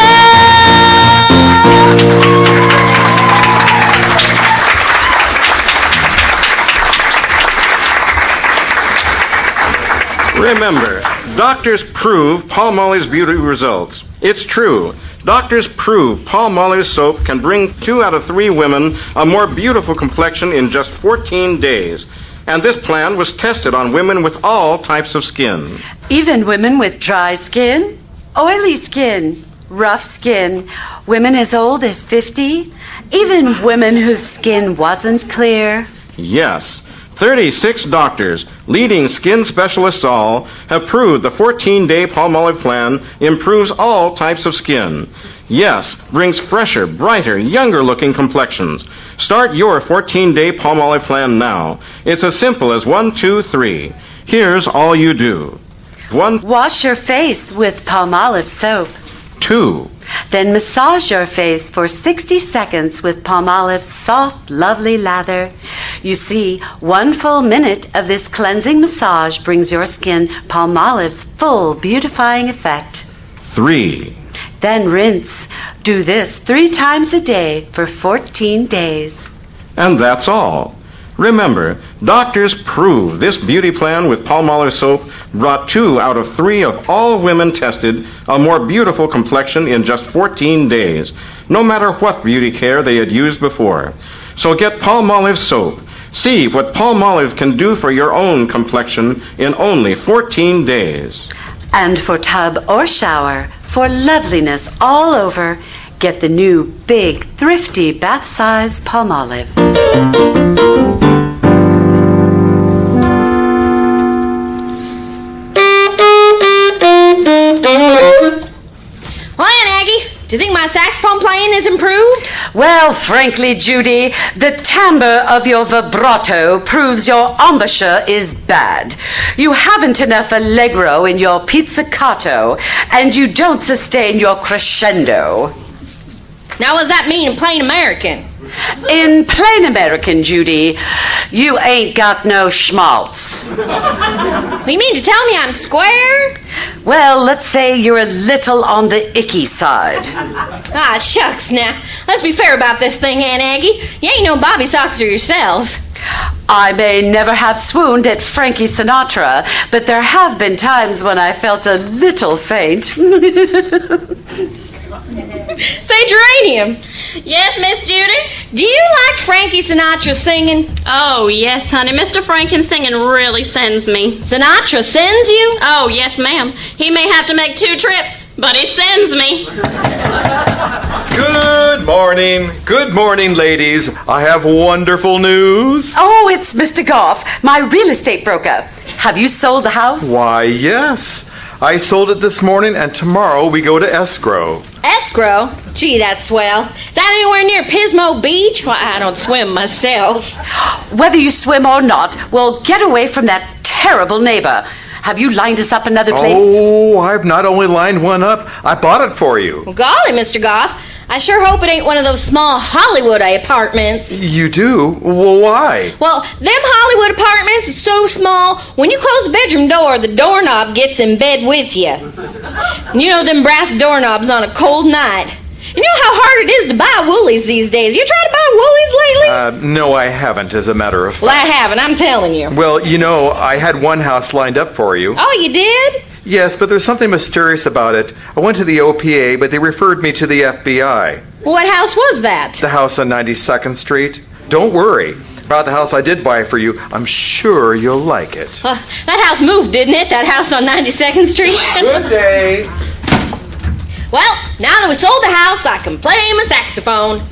Remember, doctors prove Palmolive's beauty results. It's true. Doctors prove Palmolive soap can bring 2 out of 3 women a more beautiful complexion in just 14 days. And this plan was tested on women with all types of skin. Even women with dry skin, oily skin, rough skin, women as old as 50, even women whose skin wasn't clear. Yes. 36 doctors, leading skin specialists all, have proved the 14-day Palmolive plan improves all types of skin. Yes, brings fresher, brighter, younger-looking complexions. Start your 14-day Palmolive plan now. It's as simple as 1, 2, 3. Here's all you do. 1. Wash your face with Palmolive soap. 2. Then massage your face for 60 seconds with Palmolive's soft, lovely lather. You see, 1 full minute of this cleansing massage brings your skin Palmolive's full beautifying effect. 3. Then rinse. Do this 3 times a day for 14 days. And that's all. Remember, doctors prove this beauty plan with Palmolive soap brought 2 out of 3 of all women tested a more beautiful complexion in just 14 days, no matter what beauty care they had used before. So get Palmolive soap. See what Palmolive can do for your own complexion in only 14 days. And for tub or shower, for loveliness all over, get the new big, thrifty bath-size Palmolive. Well, Aunt Aggie, do you think my saxophone playing is improved? Well, frankly, Judy, the timbre of your vibrato proves your embouchure is bad. You haven't enough allegro in your pizzicato, and you don't sustain your crescendo. Now, what does that mean in plain American? In plain American, Judy, you ain't got no schmaltz. You mean to tell me I'm square? Well, let's say you're a little on the icky side. Ah, shucks now. Let's be fair about this thing, Aunt Aggie. You ain't no Bobby Soxer yourself. I may never have swooned at Frankie Sinatra, but there have been times when I felt a little faint. Say, Geranium. Yes, Miss Judy? Do you like Frankie Sinatra singing? Oh, yes, honey. Mr. Franken singing really sends me. Sinatra sends you? Oh, yes, ma'am. He may have to make 2 trips, but he sends me. Good morning. Good morning, ladies. I have wonderful news. Oh, it's Mr. Goff, my real estate broker. Have you sold the house? Why, yes. I sold it this morning, and tomorrow we go to escrow. Escrow? Gee, that's swell. Is that anywhere near Pismo Beach? Why, I don't swim myself. Whether you swim or not, we'll get away from that terrible neighbor. Have you lined us up another place? Oh, I've not only lined one up, I bought it for you. Well, golly, Mr. Goff. I sure hope it ain't one of those small Hollywood apartments. You do? Well, why? Well, them Hollywood apartments is so small, when you close the bedroom door, the doorknob gets in bed with you. And you know them brass doorknobs on a cold night. You know how hard it is to buy Woolies these days. You tried to buy Woolies lately? No, I haven't, as a matter of fact. Well, I haven't, I'm telling you. Well, you know, I had one house lined up for you. Oh, you did? Yes, but there's something mysterious about it. I went to the OPA, but they referred me to the FBI. What house was that? The house on 92nd Street. Don't worry about the house I did buy for you. I'm sure you'll like it. That house moved, didn't it? That house on 92nd Street? Good day. Well, now that we sold the house, I can play my saxophone.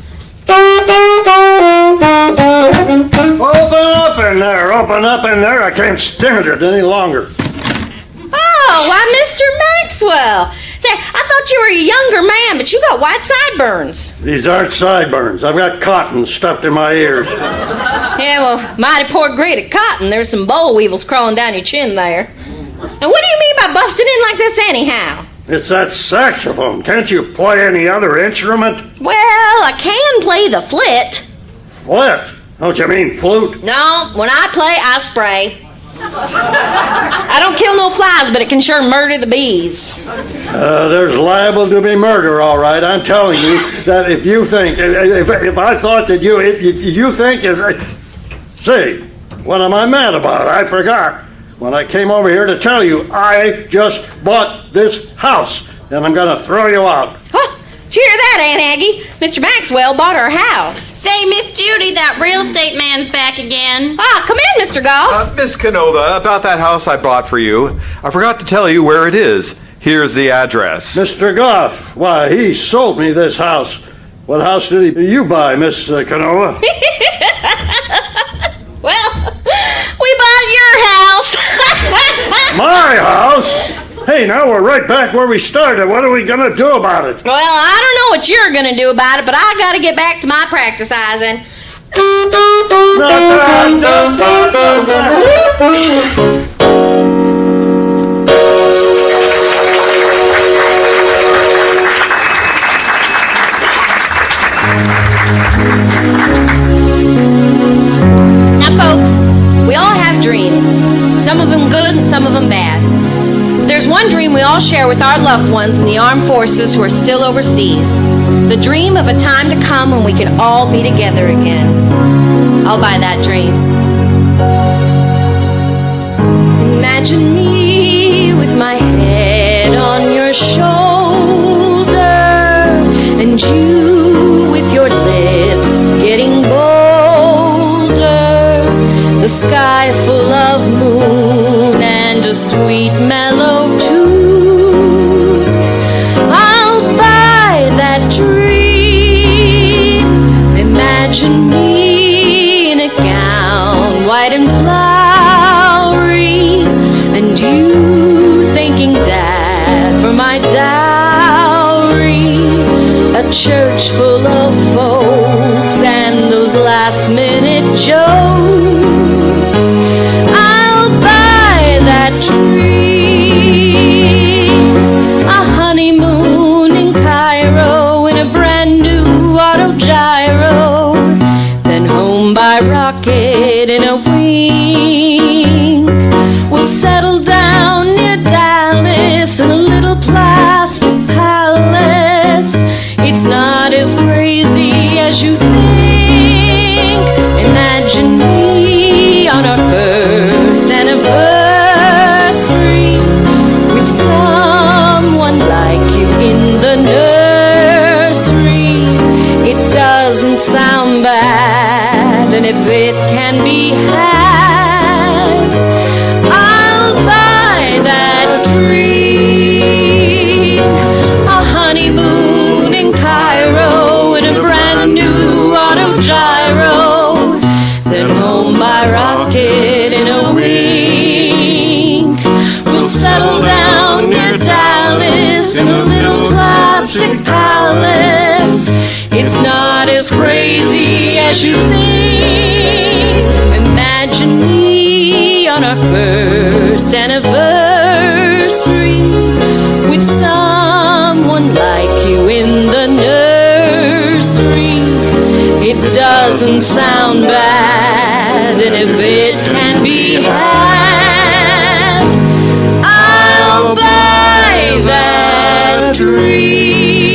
Open up in there, open up in there. I can't stand it any longer. Oh, why, Mr. Maxwell. Say, I thought you were a younger man, but you got white sideburns. These aren't sideburns. I've got cotton stuffed in my ears. Yeah, well, mighty poor grade of cotton. There's some boll weevils crawling down your chin there. And what do you mean by busting in like this anyhow? It's that saxophone. Can't you play any other instrument? Well, I can play the flit. Flit? Don't you mean flute? No, when I play, I spray. I don't kill no flies, but it can sure murder the bees. There's liable to be murder, all right. I'm telling you that if you think, if I thought that if you think, see, what am I mad about? I forgot. When I came over here to tell you, I just bought this house, and I'm going to throw you out. Huh? Did you hear that, Aunt Aggie? Mr. Maxwell bought our house. Say, Miss Judy, that real estate man's back again. Ah, come in, Mr. Goff. Miss Canova, about that house I bought for you. I forgot to tell you where it is. Here's the address. Mr. Goff, why, he sold me this house. What house did you buy, Miss Canova? Well, we bought your house. My house? Hey, now we're right back where we started. What are we going to do about it? Well, I don't know what you're going to do about it, but I got to get back to my practicizing. and some of them bad. There's one dream we all share with our loved ones in the armed forces who are still overseas. The dream of a time to come when we can all be together again. I'll buy that dream. Imagine me with my head on your shoulder, and you with your lips getting bolder. The sky full of moon and a sweet mellow tune. I'll buy that dream. Imagine me in a gown, white and flowery, and you thanking Dad for my dowry. A church full of folks and those last-minute jokes. I'll buy that dream. A honeymoon in Cairo in a brand new autogyro. Then home by rocket in a wink. We'll settle down near Dallas in a little plastic palace. It's not as crazy as you think. Imagine me on our first anniversary with someone like you in the nursery. It doesn't sound bad, and if it can be had, I'll buy that dream. A honeymoon in Cairo in a brand new autogyro. Then home by rocket in a wink. We'll settle down near Dallas in a little plastic palace. It's not as crazy as you think. Imagine me on our first anniversary with someone like you in the nursery. It doesn't sound bad, and if it can be had, I'll buy that dream.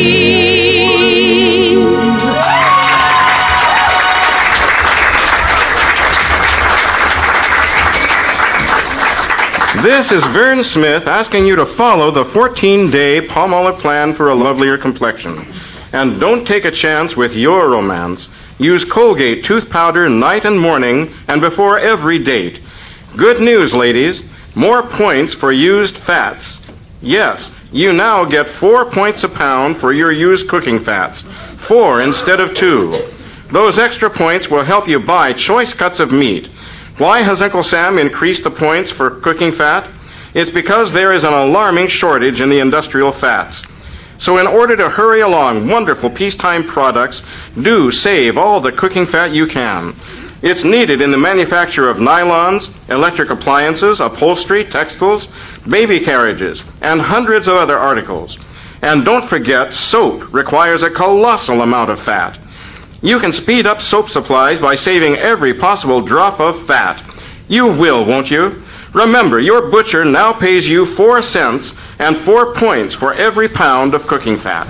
This is Vern Smith asking you to follow the 14-day Palmolive plan for a lovelier complexion. And don't take a chance with your romance. Use Colgate tooth powder night and morning and before every date. Good news, ladies. More points for used fats. Yes, you now get 4 points a pound for your used cooking fats. 4 instead of 2. Those extra points will help you buy choice cuts of meat. Why has Uncle Sam increased the points for cooking fat? It's because there is an alarming shortage in the industrial fats. So in order to hurry along wonderful peacetime products, do save all the cooking fat you can. It's needed in the manufacture of nylons, electric appliances, upholstery, textiles, baby carriages, and hundreds of other articles. And don't forget, soap requires a colossal amount of fat. You can speed up soap supplies by saving every possible drop of fat. You will, won't you? Remember, your butcher now pays you 4 cents and 4 points for every pound of cooking fat.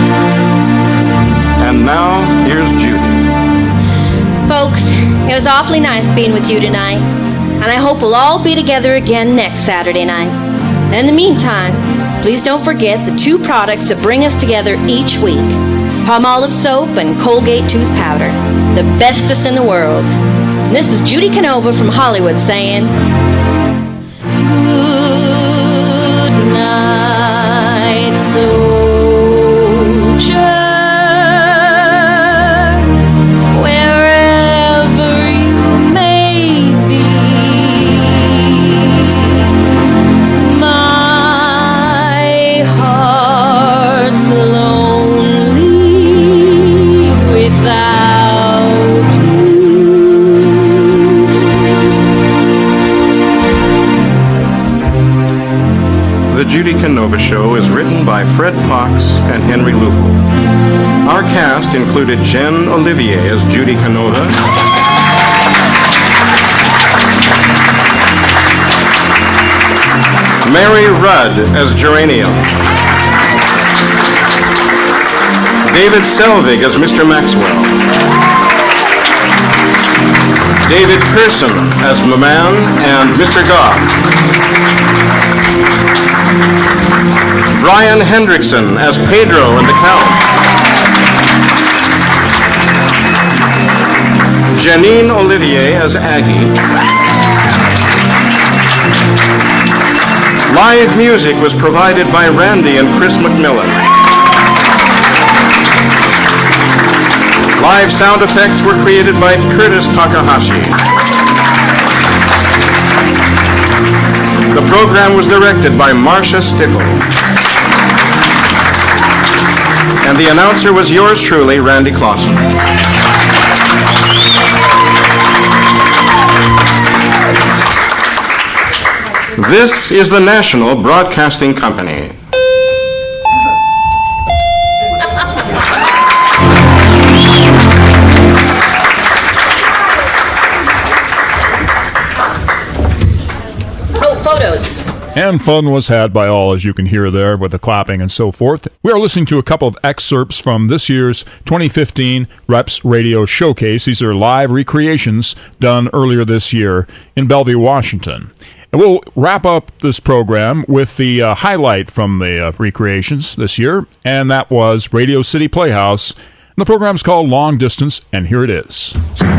And now, here's Judy. Folks, it was awfully nice being with you tonight, and I hope we'll all be together again next Saturday night. And in the meantime, please don't forget the 2 products that bring us together each week. Palmolive soap and Colgate tooth powder, the bestest in the world. And this is Judy Canova from Hollywood saying, good night, soldier. The Judy Canova Show is written by Fred Fox and Henry Lupel. Our cast included Jen Olivier as Judy Canova, Mary Rudd as Geranium. David Selvig as Mr. Maxwell. David Pearson as the man and Mr. Goff. Brian Hendrickson as Pedro and the Count. Janine Olivier as Aggie. Live music was provided by Randy and Chris McMillan. Live sound effects were created by Curtis Takahashi. The program was directed by Marcia Stickle. And the announcer was yours truly, Randy Clausen. This is the National Broadcasting Company. Photos. And fun was had by all, as you can hear there, with the clapping and so forth. We are listening to a couple of excerpts from this year's 2015 Reps Radio Showcase. These are live recreations done earlier this year in Bellevue, Washington. And we'll wrap up this program with the highlight from the recreations this year, and that was Radio City Playhouse. And the program's called Long Distance, and here it is.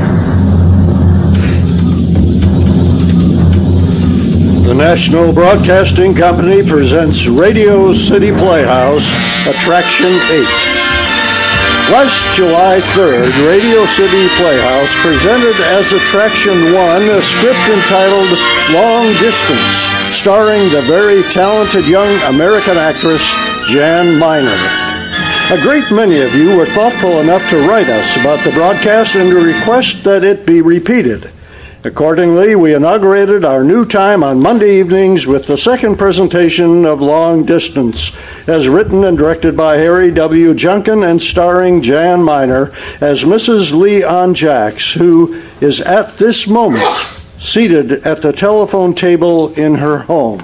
The National Broadcasting Company presents Radio City Playhouse, Attraction 8. Last July 3rd, Radio City Playhouse presented as Attraction 1 a script entitled Long Distance, starring the very talented young American actress Jan Miner. A great many of you were thoughtful enough to write us about the broadcast and to request that it be repeated. Accordingly, we inaugurated our new time on Monday evenings with the second presentation of Long Distance, as written and directed by Harry W. Junkin and starring Jan Miner as Mrs. Leon Jacks, who is at this moment seated at the telephone table in her home.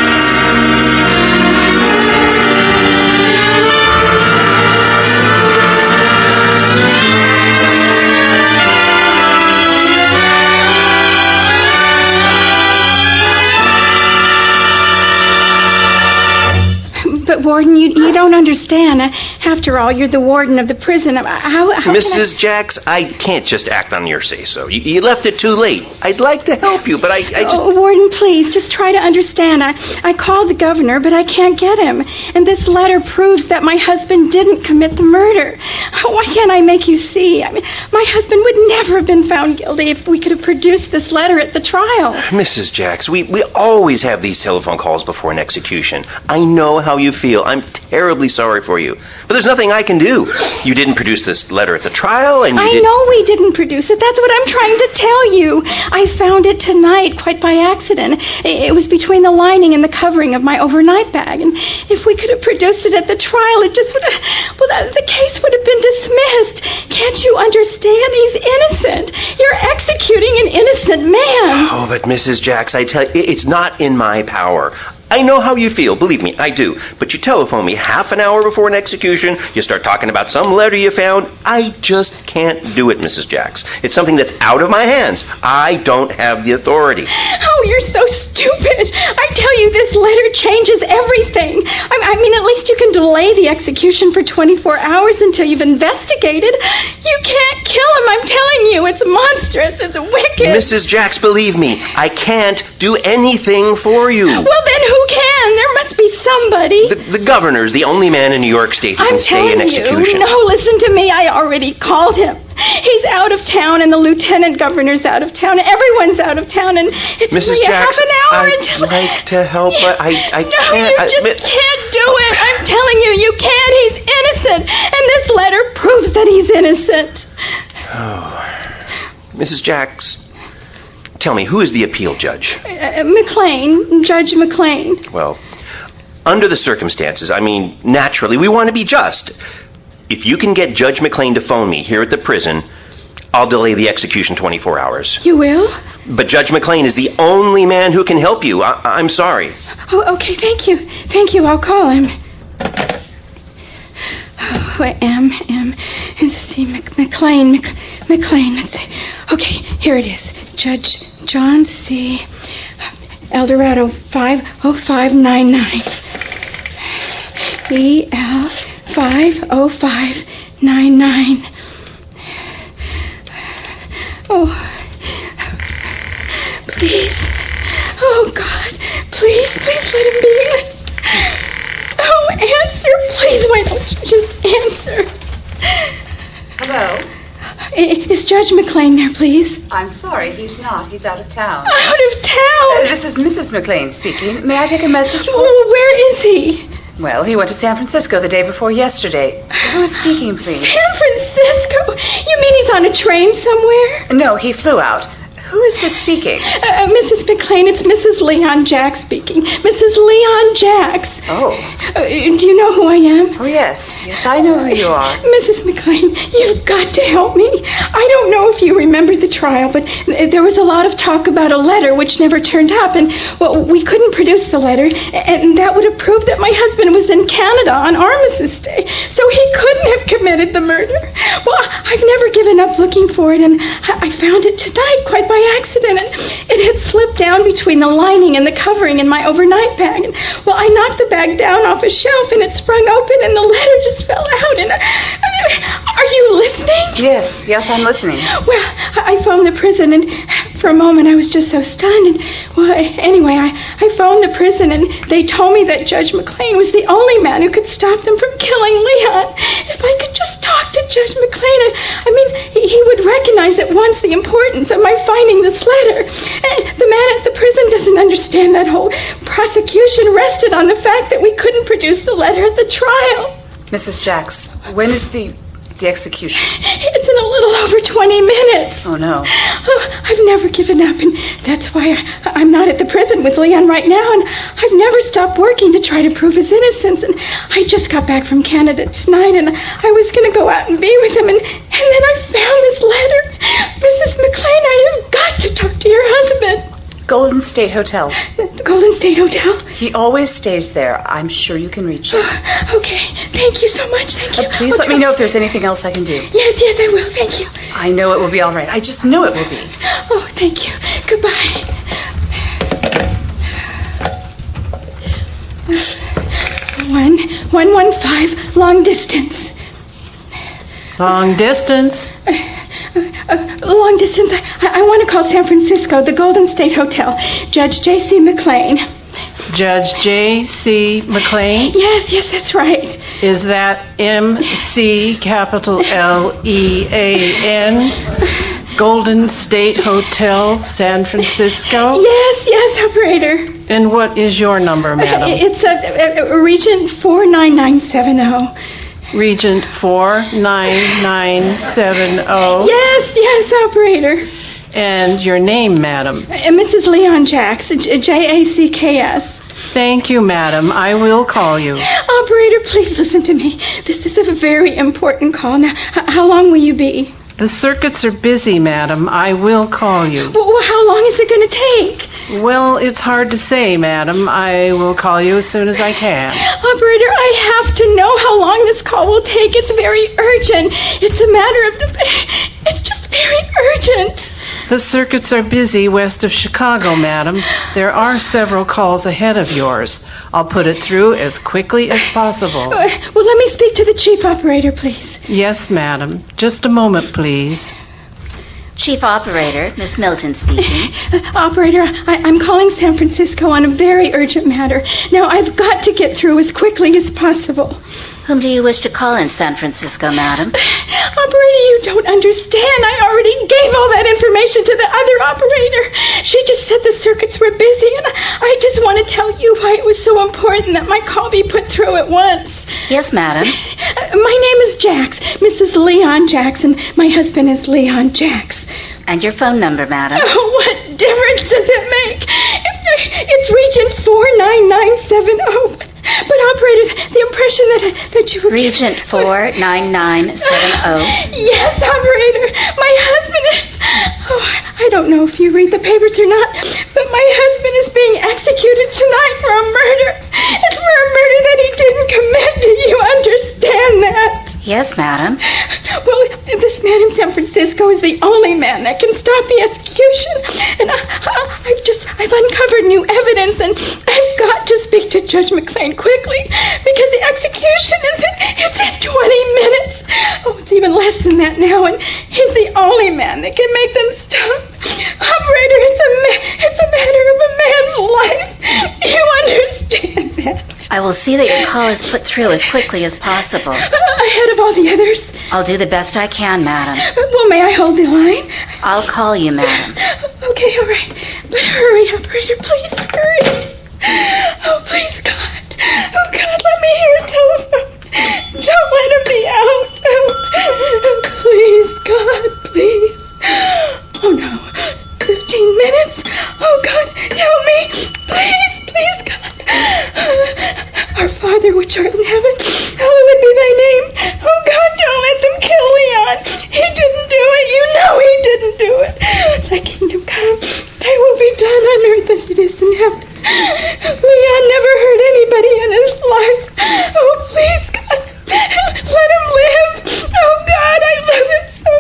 Warden, you don't understand. After all, you're the warden of the prison. How Mrs. Jacks, I can't just act on your say-so. You left it too late. I'd like to help you, but I just... Oh, Warden, please, just try to understand. I called the governor, but I can't get him. And this letter proves that my husband didn't commit the murder. Why can't I make you see? I mean, my husband would never have been found guilty if we could have produced this letter at the trial. Mrs. Jacks, we always have these telephone calls before an execution. I know how you feel. I'm terribly sorry for you. But there's nothing I can do. You didn't produce this letter at the trial, and I know we didn't produce it. That's what I'm trying to tell you. I found it tonight, quite by accident. It was between the lining and the covering of my overnight bag. And if we could have produced it at the trial, it just would have... Well, the case would have been dismissed. Can't you understand? He's innocent. You're executing an innocent man. Oh, but Mrs. Jacks, I tell you, it's not in my power. I know how you feel, believe me, I do. But you telephone me half an hour before an execution, you start talking about some letter you found. I just can't do it, Mrs. Jacks. It's something that's out of my hands. I don't have the authority. Oh, you're so stupid. I tell you, this letter changes everything. I mean, at least you can delay the execution for 24 hours until you've investigated. You can't kill him, I'm telling you. It's monstrous. It's wicked. Mrs. Jacks, believe me, I can't do anything for you. Well, then who can? There must be somebody. The governor's the only man in New York State who can stay in execution. No, listen to me. I already called him. He's out of town, and the lieutenant governor's out of town. Everyone's out of town, and it's Mrs. only Jacks, half an hour I'd until... like to help, but I can't. No, you just can't do it. I'm telling you, you can't. He's innocent, and this letter proves that he's innocent. Oh. Mrs. Jacks, tell me, who is the appeal judge? McLean, Judge McLean. Well, under the circumstances, I mean, naturally, we want to be just. If you can get Judge McLean to phone me here at the prison, I'll delay the execution 24 hours. You will? But Judge McLean is the only man who can help you. I'm sorry. Oh, okay, thank you. Thank you, I'll call him. Oh, M.C. McLean. McLean, let's see. Okay, here it is. Judge John C. Eldorado 50599. EL 50599. Oh, please. Oh, God. Please let him be. Oh, answer. Please, why don't you just answer? Hello? Is Judge McLean there, please? I'm sorry, he's not. He's out of town. Out of town? This is Mrs. McLean speaking. May I take a message for... Oh, where is he? Well, he went to San Francisco the day before yesterday. Who is speaking, please? San Francisco? You mean he's on a train somewhere? No, he flew out. Who is this speaking? Mrs. McLean, it's Mrs. Leon Jacks speaking. Mrs. Leon Jacks. Oh. Do you know who I am? Oh, yes. Yes, I know who you are. Mrs. McLean, you've got to help me. I don't know if you remember the trial, but there was a lot of talk about a letter which never turned up, and, well, we couldn't produce the letter, and that would have proved that my husband was in Canada on Armistice Day, so he couldn't have committed the murder. Well, I've never given up looking for it, and I found it tonight quite by accident, and it had slipped down between the lining and the covering in my overnight bag, and, well, I knocked the bag down off a shelf, and it sprung open, and the letter just fell out, and are you listening? Yes, I'm listening. Well, I phoned the prison, and for a moment I was just so stunned, and, well, anyway, I phoned the prison, and they told me that Judge McLean was the only man who could stop them from killing Leon. If I could just talk to Judge McLean, I mean, he would recognize at once the importance of my finding this letter. And the man at the prison doesn't understand that whole prosecution rested on the fact that we couldn't produce the letter at the trial. Mrs. Jacks, when is the execution? It's in a little over 20 minutes. Oh, no. Oh, I've never given up, and that's why I'm not at the prison with Leon right now, and I've never stopped working to try to prove his innocence, and I just got back from Canada tonight, and I was going to go out and be with him, and then I found this letter. Mrs. McLean, I have got to talk to your husband. Golden State Hotel. The Golden State Hotel? He always stays there. I'm sure you can reach him. Okay. Thank you so much. Thank you. Please let me know if there's anything else I can do. Yes, I will. Thank you. I know it will be all right. I just know it will be. Oh, thank you. Goodbye. 115, long distance. Long distance? Long distance. I want to call San Francisco, the Golden State Hotel. Judge J.C. McLean. Judge J.C. McLean? Yes, that's right. Is that M.C. capital L-E-A-N? Golden State Hotel, San Francisco? Yes, operator. And what is your number, madam? It's Regent 49970. Regent 49970. Yes, operator. And your name, madam? Mrs. Leon Jacks, Jacks. Thank you, madam. I will call you. Operator, please listen to me. This is a very important call. Now, how long will you be? The circuits are busy, madam. I will call you. Well, how long is it going to take? Well, it's hard to say, madam. I will call you as soon as I can. Operator, I have to know how long this call will take. It's very urgent. It's a matter of It's just very urgent. The circuits are busy west of Chicago, madam. There are several calls ahead of yours. I'll put it through as quickly as possible. Well, let me speak to the chief operator, please. Yes, madam. Just a moment, please. Chief Operator, Miss Milton speaking. Operator, I'm calling San Francisco on a very urgent matter. Now, I've got to get through as quickly as possible. Whom do you wish to call in San Francisco, madam? Operator, you don't understand. I already gave all that information to the other operator. She just said the circuits were busy, and I just want to tell you why it was so important that my call be put through at once. Yes, madam. My name is Jacks, Mrs. Leon Jacks, and my husband is Leon Jacks. And your phone number, madam? Oh, what difference does it make? It's Regent 49970. But, operator, the impression that you were... Regent 49970. Yes, operator. My husband... Oh, I don't know if you read the papers or not, but my husband is being executed tonight for a murder. It's for a murder that he didn't commit. Do you understand that? Yes, madam. Well, this man in San Francisco is the only man that can stop the execution. And I've uncovered new evidence, and I've got to speak to Judge McLean quickly, because the execution it's in 20 minutes. Oh, it's even less than that now, and he's the only man that can make them stop. Operator, it's a matter of a man's life. You understand that? I will see that your call is put through as quickly as possible. Ahead of all the others? I'll do the best I can, madam. Well, may I hold the line? I'll call you, madam. Okay, all right. But hurry, operator, please hurry. Oh, please, God. Oh, God, let me hear a telephone. Don't let him be out. Oh, please, God, please. Oh, no. 15 minutes? Oh, God, help me. Please, please, God. Our Father, which art in heaven, hallowed be thy name. Oh, God, don't let them kill Leon. He didn't do it. You know he didn't do it. Thy kingdom come. Thy will be done on earth as it is in heaven. Leon never hurt anybody in his life. Oh, please, God, let him live. Oh, God, I love him so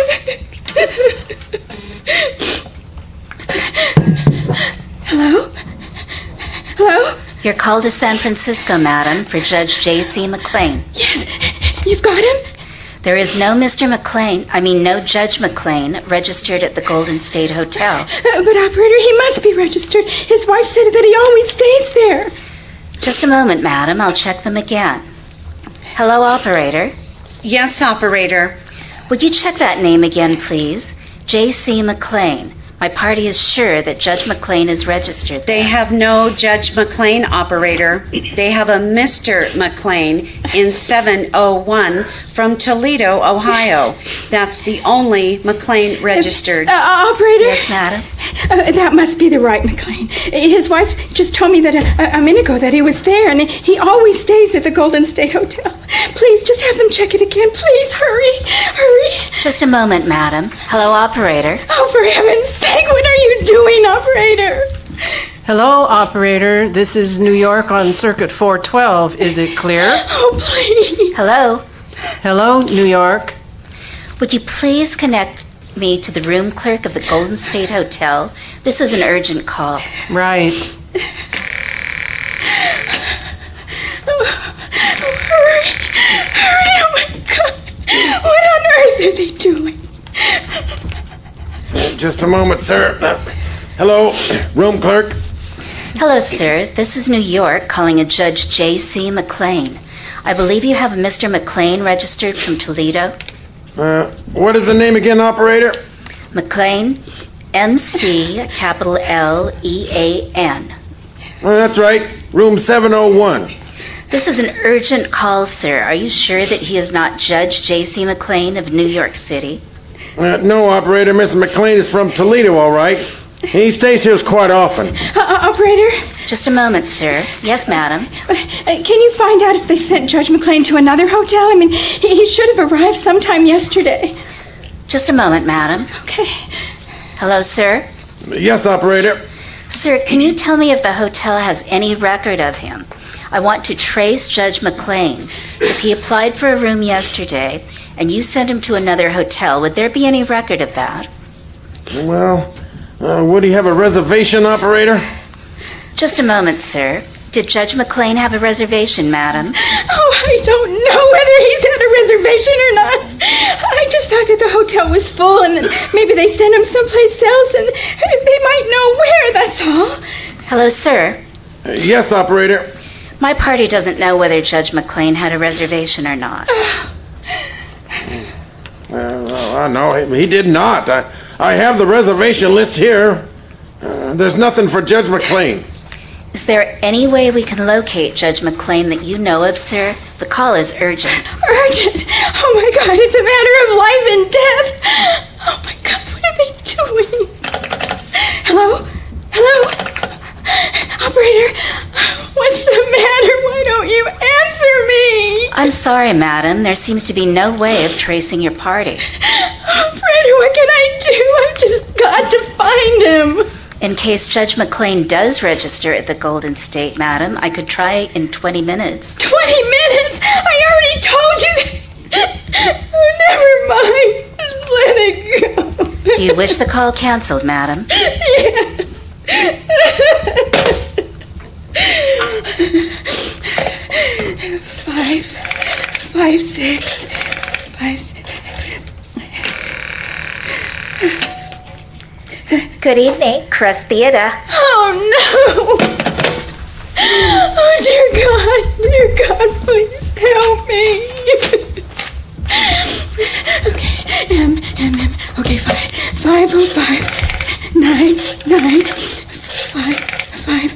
much. Hello? Hello? Your call to San Francisco, madam, for Judge J.C. McLean. Yes, you've got him? There is no no Judge McLean registered at the Golden State Hotel. But, operator, he must be registered. His wife said that he always stays there. Just a moment, madam. I'll check them again. Hello, operator. Yes, operator. Would you check that name again, please? J.C. McLean. My party is sure that Judge McLean is registered. They have no Judge McLean, operator. They have a Mr. McLean in 701 from Toledo, Ohio. That's the only McLean registered. Operator? Yes, madam? That must be the right McLean. His wife just told me that a minute ago that he was there, and he always stays at the Golden State Hotel. Please, just have them check it again. Please, hurry. Hurry. Just a moment, madam. Hello, operator. Oh, for heaven's sake, what are you doing, operator? Hello, operator. This is New York on Circuit 412. Is it clear? Oh, please. Hello. Hello, New York. Would you please connect me to the room clerk of the Golden State Hotel? This is an urgent call. Right. Hurry. Hurry, oh my God. What on earth are they doing? Just a moment, sir. Hello, room clerk. Hello, sir. This is New York calling a Judge J.C. McLean. I believe you have a Mr. McLean registered from Toledo. What is the name again, operator? McLean, M-C, capital L-E-A-N. That's right, room 701. This is an urgent call, sir. Are you sure that he is not Judge J.C. McLean of New York City? No, operator. Mr. McLean is from Toledo, all right. He stays here quite often. Operator? Just a moment, sir. Yes, madam. Can you find out if they sent Judge McLean to another hotel? I mean, he should have arrived sometime yesterday. Just a moment, madam. Okay. Hello, sir? Yes, operator. Sir, can you tell me if the hotel has any record of him? I want to trace Judge McLean. If he applied for a room yesterday and you sent him to another hotel, would there be any record of that? Well, would he have a reservation, operator? Just a moment, sir. Did Judge McLean have a reservation, madam? Oh, I don't know whether he's had a reservation or not. I just thought that the hotel was full and that maybe they sent him someplace else and they might know where, that's all. Hello, sir. Yes, operator. My party doesn't know whether Judge McLean had a reservation or not. No, he did not. I have the reservation list here. There's nothing for Judge McLean. Is there any way we can locate Judge McLean that you know of, sir? The call is urgent. Urgent? Oh, my God, it's a matter of life and death. Oh, my God, what are they doing? Hello? Hello? Operator, what's the matter? Why sorry, madam. There seems to be no way of tracing your party. Operator, what can I do? I've just got to find him. In case Judge McClain does register at the Golden State, madam, I could try in 20 minutes. 20 minutes? I already told you that. Oh, never mind. Just let it go. Do you wish the call canceled, madam? Yes. 5, 6, 5, 6. Good evening, Crust Theater. Oh, no. Oh, dear God, please help me. Okay, okay, 505, 9, 5.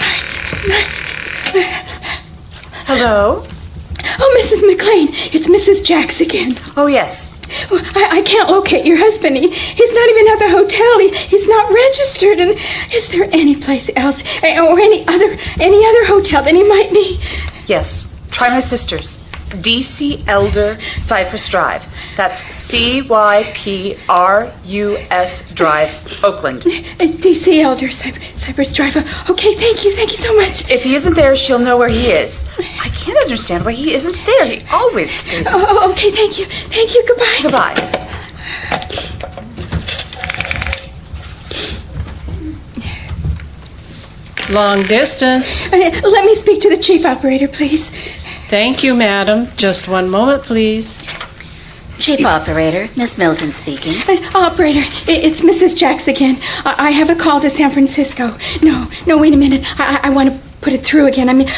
Hello? Oh, Mrs. McClain, it's Mrs. Jacks again. Oh, yes. Well, I can't locate your husband. He's not even at the hotel. He's not registered. And is there any place else or any other hotel that he might be? Yes. Try my sister's. DC Elder Cypress Drive. That's CYPRUS Drive, Oakland. DC Elder Cypress Drive. Okay, thank you so much. If he isn't there, she'll know where he is. I can't understand why he isn't there. He always stays. Oh, okay, thank you. Goodbye. Goodbye. Long distance. Let me speak to the chief operator, please. Thank you, madam. Just one moment, please. Chief Operator, Miss Milton speaking. Operator, it's Mrs. Jacks again. I have a call to San Francisco. No, wait a minute. I want to put it through again. I mean,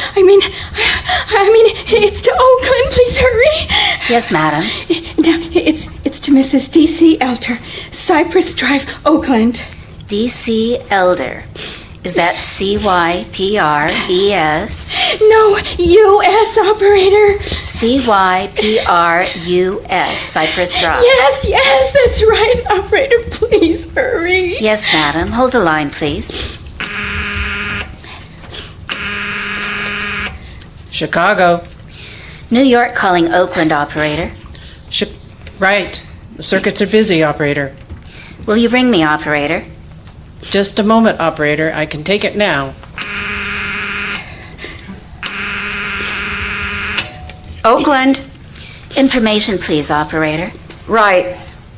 it's to Oakland. Please hurry. Yes, madam. No, it's to Mrs. D.C. Elder, Cypress Drive, Oakland. D.C. Elder. Is that C-Y-P-R-E-S? No, U.S. operator. C-Y-P-R-U-S, Cypress Drive. Yes, that's right, operator. Please hurry. Yes, madam. Hold the line, please. Chicago. New York calling Oakland, operator. Right. The circuits are busy, operator. Will you ring me, operator? Just a moment, operator. I can take it now. Oakland. Information, please, operator. Right.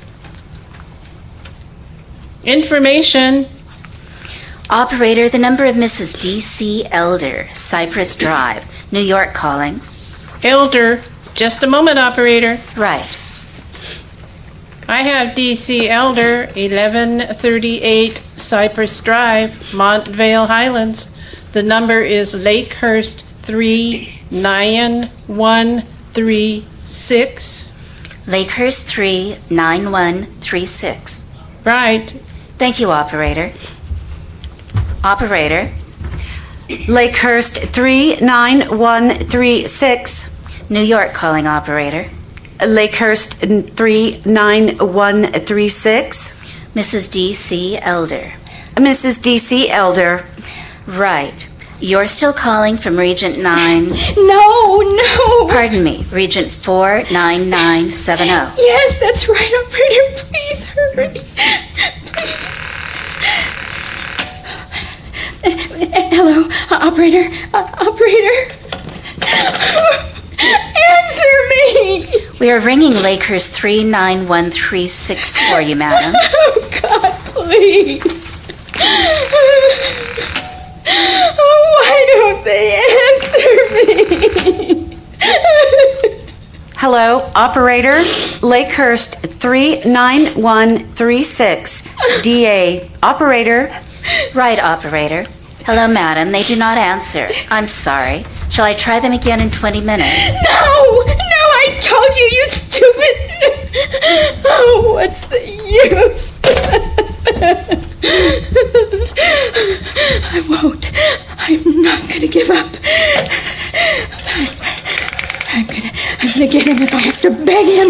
Information. Operator, the number of Mrs. D.C. Elder, Cypress Drive, New York calling. Elder. Just a moment, operator. Right. I have D.C. Elder, 1138 Cypress Drive, Montvale Highlands. The number is Lakehurst 39136. Lakehurst 39136. Right. Thank you, operator. Operator. Lakehurst 39136. New York calling, operator. Lakehurst 39136. Mrs. D.C. Elder. Mrs. D.C. Elder. Right. You're still calling from Regent 9... No. Pardon me, Regent 49970. Yes, that's right, operator. Please hurry. Hello, operator. Operator. Answer me! We are ringing Lakehurst 39136 for you, madam. Oh, God, please. Why don't they answer me? Hello, operator. Lakehurst 39136. DA. Operator. Right, operator. Hello, madam. They do not answer. I'm sorry. Shall I try them again in 20 minutes? No, I told you, you stupid. Oh, what's the use? I won't. I'm not going to give up. I'm gonna get him if I have to beg him.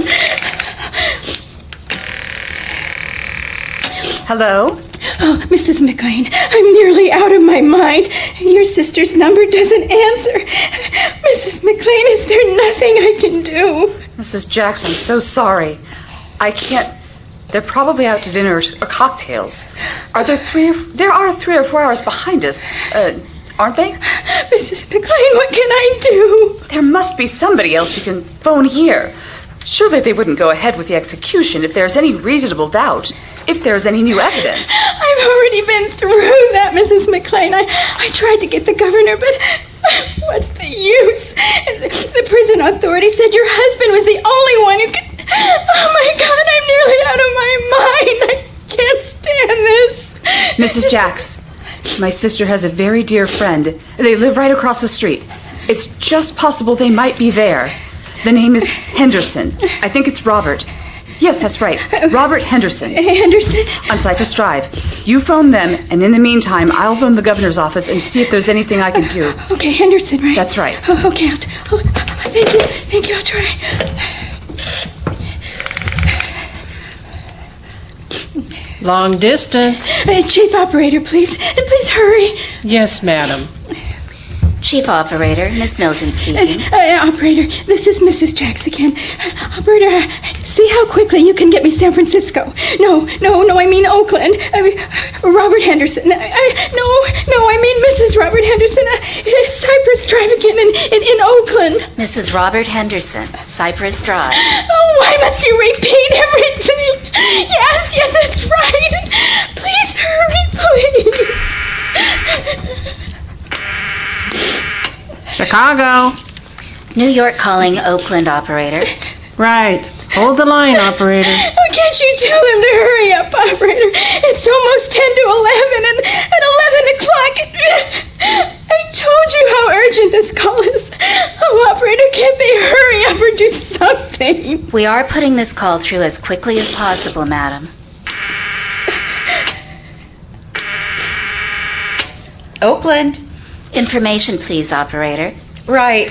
Hello? Oh, Mrs. McLean, I'm nearly out of my mind. Your sister's number doesn't answer. Mrs. McLean, is there nothing I can do? Mrs. Jackson, I'm so sorry. I can't. They're probably out to dinner or cocktails. There are 3 or 4 hours behind us, aren't they? Mrs. McLean, what can I do? There must be somebody else you can phone here. Surely they wouldn't go ahead with the execution if there's any reasonable doubt, if there's any new evidence. I've already been through that, Mrs. McLean. I tried to get the governor, but what's the use? The prison authority said your husband was the only one who could... Oh, my God, I'm nearly out of my mind. I can't stand this. Mrs. Jacks, my sister has a very dear friend. They live right across the street. It's just possible they might be there. The name is Henderson. I think it's Robert. Yes, that's right. Robert Henderson. Henderson? On Cypress Drive. You phone them, and in the meantime, I'll phone the governor's office and see if there's anything I can do. Okay, Henderson, right? That's right. Oh, okay, thank you, I'll try. Long distance. Chief Operator, please. And please hurry. Yes, madam. Chief Operator, Miss Milton speaking. Operator, this is Mrs. Jacks again. Operator, see how quickly you can get me San Francisco. No, I mean Oakland. Robert Henderson. I mean Mrs. Robert Henderson. Cypress Drive again in Oakland. Mrs. Robert Henderson, Cypress Drive. Oh, why must you repeat everything? Yes, that's right. Please hurry, please. Chicago. New York calling Oakland, operator. Right. Hold the line, operator. Oh, can't you tell them to hurry up, operator? It's almost 10 to 11, and at 11 o'clock... I told you how urgent this call is. Oh, operator, can't they hurry up or do something? We are putting this call through as quickly as possible, madam. Oakland. Information, please, operator. Right.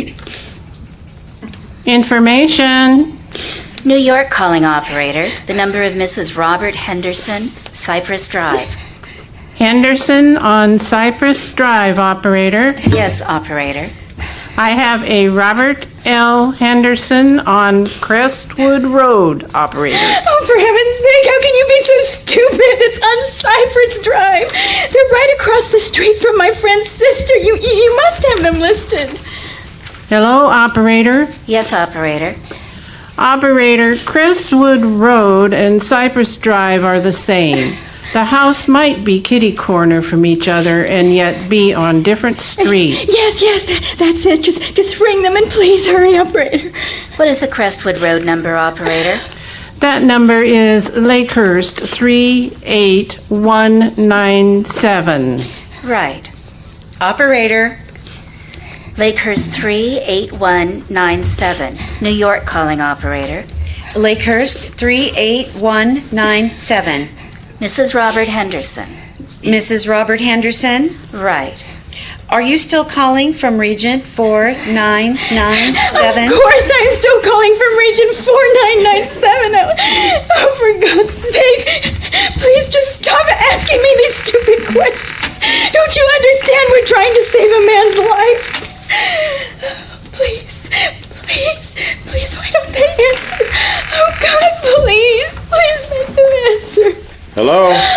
Information. New York calling operator. The number of Mrs. Robert Henderson, Cypress Drive. Henderson on Cypress Drive, operator. Yes, operator. I have a Robert L. Henderson on Crestwood Road, operator. Oh, for heaven's sake, how can you be so stupid? It's on Cypress Drive. They're right across the street from my friend's sister. You must have them listed. Hello, operator. Yes, operator. Operator, Crestwood Road and Cypress Drive are the same. The house might be kitty corner from each other and yet be on different streets. Yes, that's it. Just ring them and please hurry, operator. What is the Crestwood Road number, operator? That number is Lakehurst 38197. Right. Operator. Lakehurst 38197. New York calling operator. Lakehurst 38197. Mrs. Robert Henderson. Mrs. Robert Henderson? Right. Are you still calling from Regent 4997? Of course I'm still calling from Regent 4997. Oh, for God's sake. Please just stop asking me these stupid questions. Don't you understand we're trying to save a man's life? Please, why don't they answer? Oh, God, please let them answer. Hello?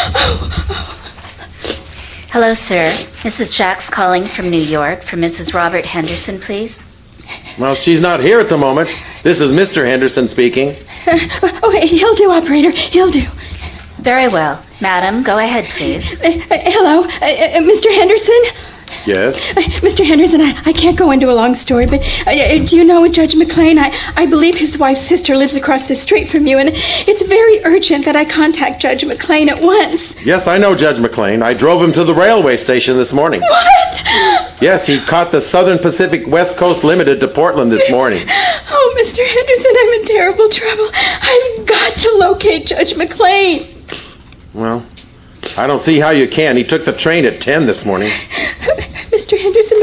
Hello, sir. Mrs. Jacks calling from New York for Mrs. Robert Henderson, please. Well, she's not here at the moment. This is Mr. Henderson speaking. He'll do, operator. He'll do. Very well. Madam, go ahead, please. Hello, Mr. Henderson? Yes? Mr. Henderson, I can't go into a long story, but do you know Judge McLean? I believe his wife's sister lives across the street from you, and it's very urgent that I contact Judge McLean at once. Yes, I know Judge McLean. I drove him to the railway station this morning. What? Yes, he caught the Southern Pacific West Coast Limited to Portland this morning. Oh, Mr. Henderson, I'm in terrible trouble. I've got to locate Judge McLean. Well, I don't see how you can. He took the train at 10 this morning. Mr. Henderson,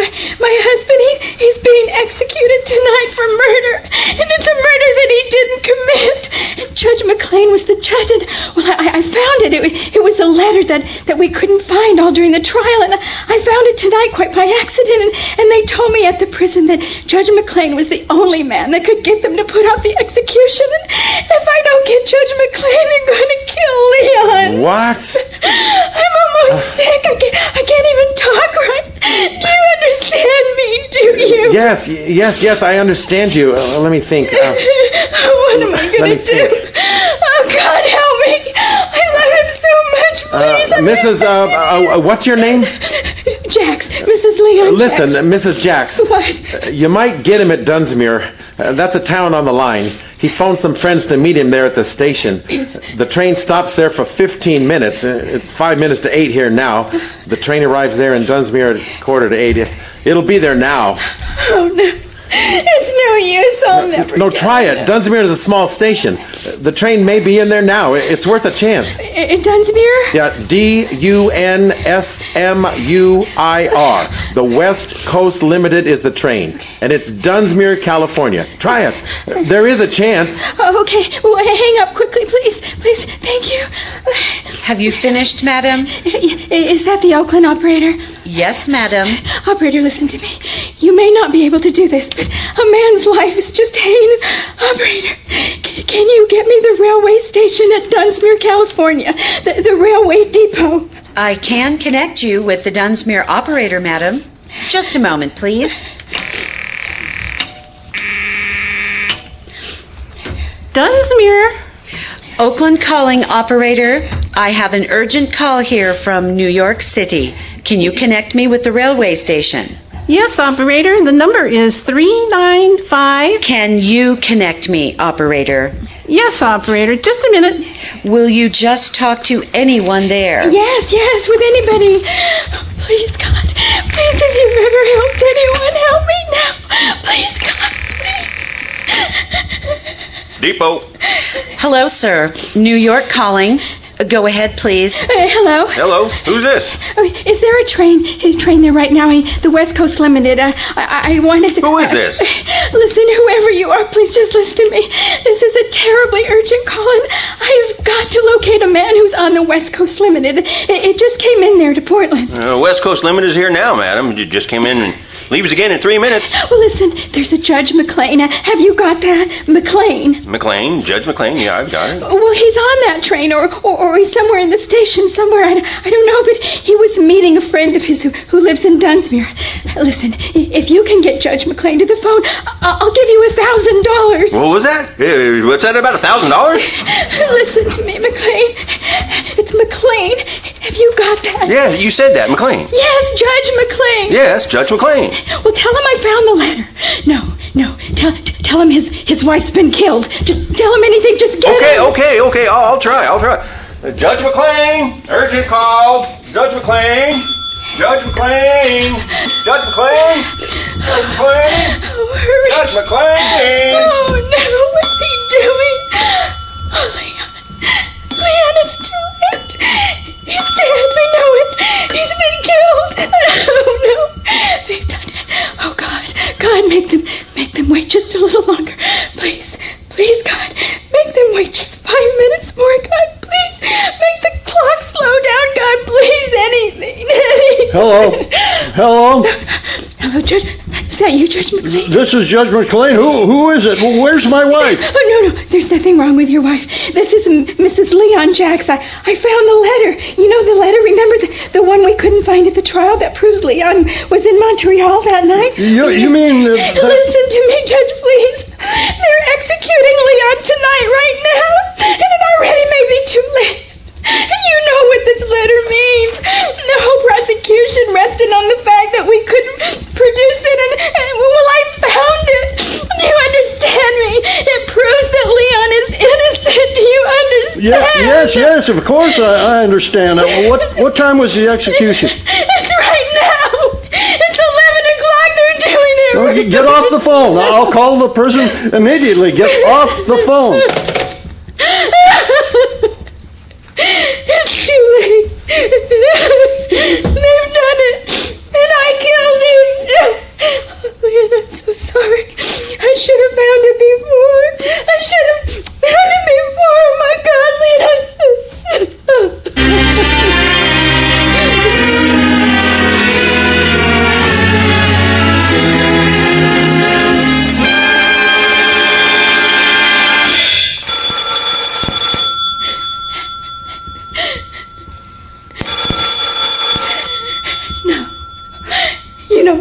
My husband, he's being executed tonight for murder. And it's a murder that he didn't commit. Judge McLean was the judge, and, well, I found it. It was a letter that we couldn't find all during the trial, and I found it tonight quite by accident, and they told me at the prison that Judge McLean was the only man that could get them to put off the execution. And if I don't get Judge McLean, they're going to kill Leon. What? I'm almost sick. I can't even talk right. Do you understand me, do you? Yes, I understand you. Let me think. What am I going to do? Oh, God, help me. I love him so much. Please. What's your name? Jax. Mrs. Leon Listen, Jax. Mrs. Jax. What? You might get him at Dunsmuir. That's a town on the line. He phoned some friends to meet him there at the station. The train stops there for 15 minutes. It's 5 minutes to 8 here now. The train arrives there in Dunsmuir at 7:45. It'll be there now. Oh, no. It's no use. I'll never No, try it. Dunsmuir is a small station. The train may be in there now. It's worth a chance. In Dunsmuir? Yeah, Dunsmuir. The West Coast Limited is the train, and it's Dunsmuir, California. Try it. There is a chance. Oh, okay. Well, hang up quickly, please. Please. Thank you. Have you finished, madam? Is that the Oakland operator? Yes, madam. Operator, listen to me. You may not be able to do this, but a man's life is just hanging. Operator, can you get me the railway station at Dunsmuir, California? The railway depot. I can connect you with the Dunsmuir operator, madam. Just a moment, please. Dunsmuir. Oakland calling, operator. I have an urgent call here from New York City. Can you connect me with the railway station? Yes, operator. The number is 395. Can you connect me, operator? Yes, operator. Just a minute. Will you just talk to anyone there? Yes, with anybody. Please, God. Please, if you've ever helped anyone, help me now. Please, God, please. Depot. Hello, sir. New York calling. Go ahead, please. Hello. Hello. Who's this? Is there a train there right now? The West Coast Limited. I wanted to... Who is this? Listen, whoever you are, please just listen to me. This is a terribly urgent call, and I've got to locate a man who's on the West Coast Limited. It just came in there to Portland. West Coast Limited is here now, madam. You just came in and leaves again in 3 minutes. Well, listen, there's a Judge McLean. Have you got that? McLean. Judge McLean, yeah, I've got it. Well, he's on that train, or he's somewhere in the station somewhere. I don't know, but he was meeting a friend of his who lives in Dunsmuir. Listen, if you can get Judge McLean to the phone, I'll give you $1,000. What was that? What's that about, $1,000? Listen to me, McLean. It's McLean. Have you got that? Yeah, you said that, McLean. Yes, Judge McLean. Yes, Judge McLean. Well, tell him I found the letter. No. Tell him his wife's been killed. Just tell him anything. Just get him. Okay. I'll try. Judge McLean, urgent call. Judge McLean. Judge McLean. Judge McLean. Judge McLean. Oh, hurry. Judge McLean. Oh, no. What's he doing? Oh, Leon, it's too late. He's dead. We know it. He's been killed. Oh, no. They've done it. Oh, God, make them wait just a little longer. Please, God, make them wait just 5 minutes more. God, please, make the clock slow down. God, please, anything. Hello, Judge. Is that you, Judge McLean? This is Judge McLean. Who is it? Where's my wife? Oh, no, there's nothing wrong with your wife. This is Mrs. Leon Jax. I found the letter. You know the letter? Remember the one we couldn't find at the trial that proves Leon was in Montreal that night? You mean... Listen to me, Judge, please. They're executing Leon tonight, right now. And it already may be too late. You know what this letter means. The whole prosecution rested on the fact that we couldn't produce it, and I found it. Do you understand me? It proves that Leon is innocent. Do you understand? Yes, of course I understand. What time was the execution? It's right now. It's 11 o'clock. They're doing it. Oh, get off the phone. I'll call the prison immediately. Get off the phone. It's too late. They've done it. And I killed him.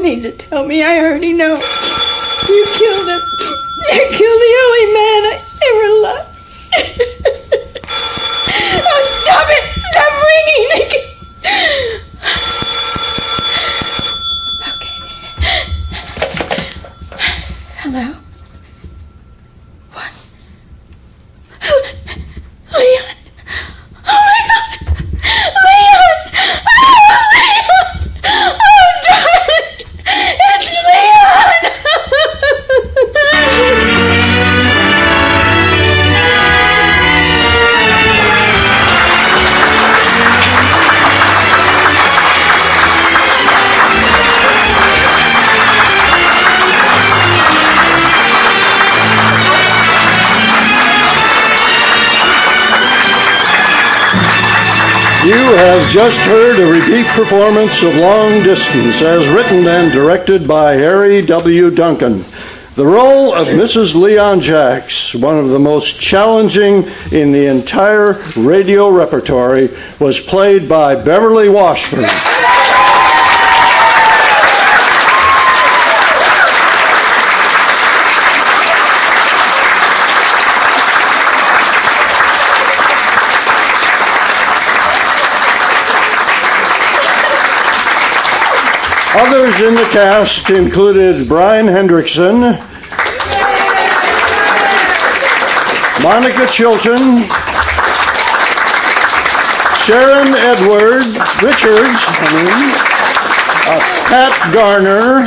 don't need to tell me. I already know. You killed him. You killed the only man I ever loved. Oh, stop it! Stop ringing! Okay. Hello? What? Leon! Oh my God! Leon! Oh, Leon! Oh, darling! It's Leon! You have just heard a repeat performance of Long Distance, as written and directed by Harry W. Duncan. The role of Mrs. Leon Jacks, one of the most challenging in the entire radio repertory, was played by Beverly Washburn. Others in the cast included Brian Hendrickson, Monica Chilton, Sharon Richards, Pat Garner,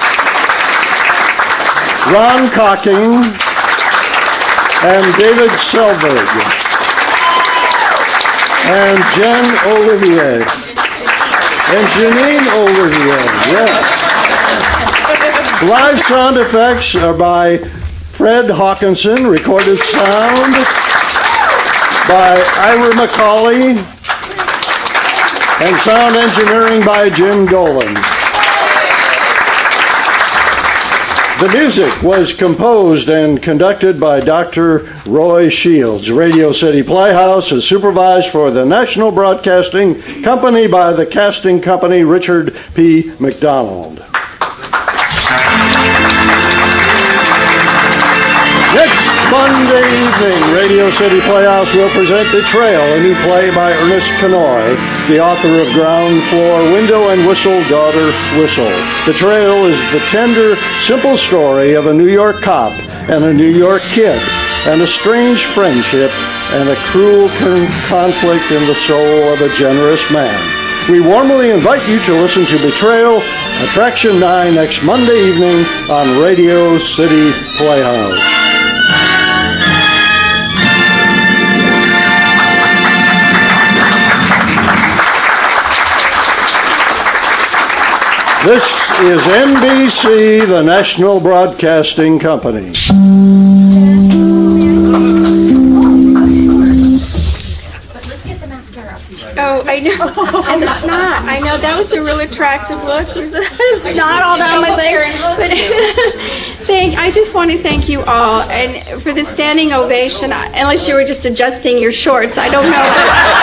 Ron Cocking, and David Selberg, and Jen Olivier. And Janine Olivier, yes. Live sound effects are by Fred Hawkinson, recorded sound by Ira McCauley, and sound engineering by Jim Dolan. The music was composed and conducted by Dr. Roy Shields. Radio City Playhouse is supervised for the National Broadcasting Company by the casting company Richard P. McDonald. Next Monday evening, Radio City Playhouse will present Betrayal, a new play by Ernest Kanoy, the author of Ground Floor Window and Whistle, Daughter Whistle. Betrayal is the tender, simple story of a New York cop and a New York kid, and a strange friendship and a cruel conflict in the soul of a generous man. We warmly invite you to listen to Betrayal, Attraction 9, next Monday evening on Radio City Playhouse. This is NBC, the National Broadcasting Company. Oh, I know. And it's not. I know that was a real attractive look. It's not all down my leg. But I just want to thank you all and for the standing ovation. Unless you were just adjusting your shorts, I don't know.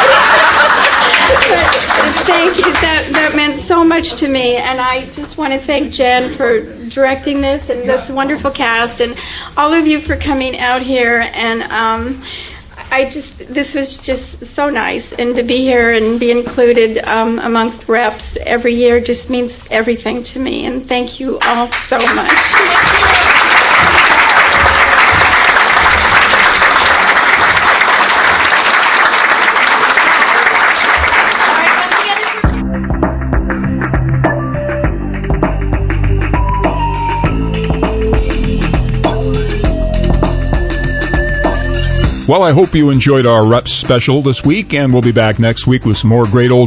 But thank you. That meant so much to me, and I just want to thank Jen for directing this and this wonderful cast, and all of you for coming out here. And this was just so nice, and to be here and be included amongst reps every year just means everything to me, and thank you all so much. Well, I hope you enjoyed our Reps special this week, and we'll be back next week with some more great old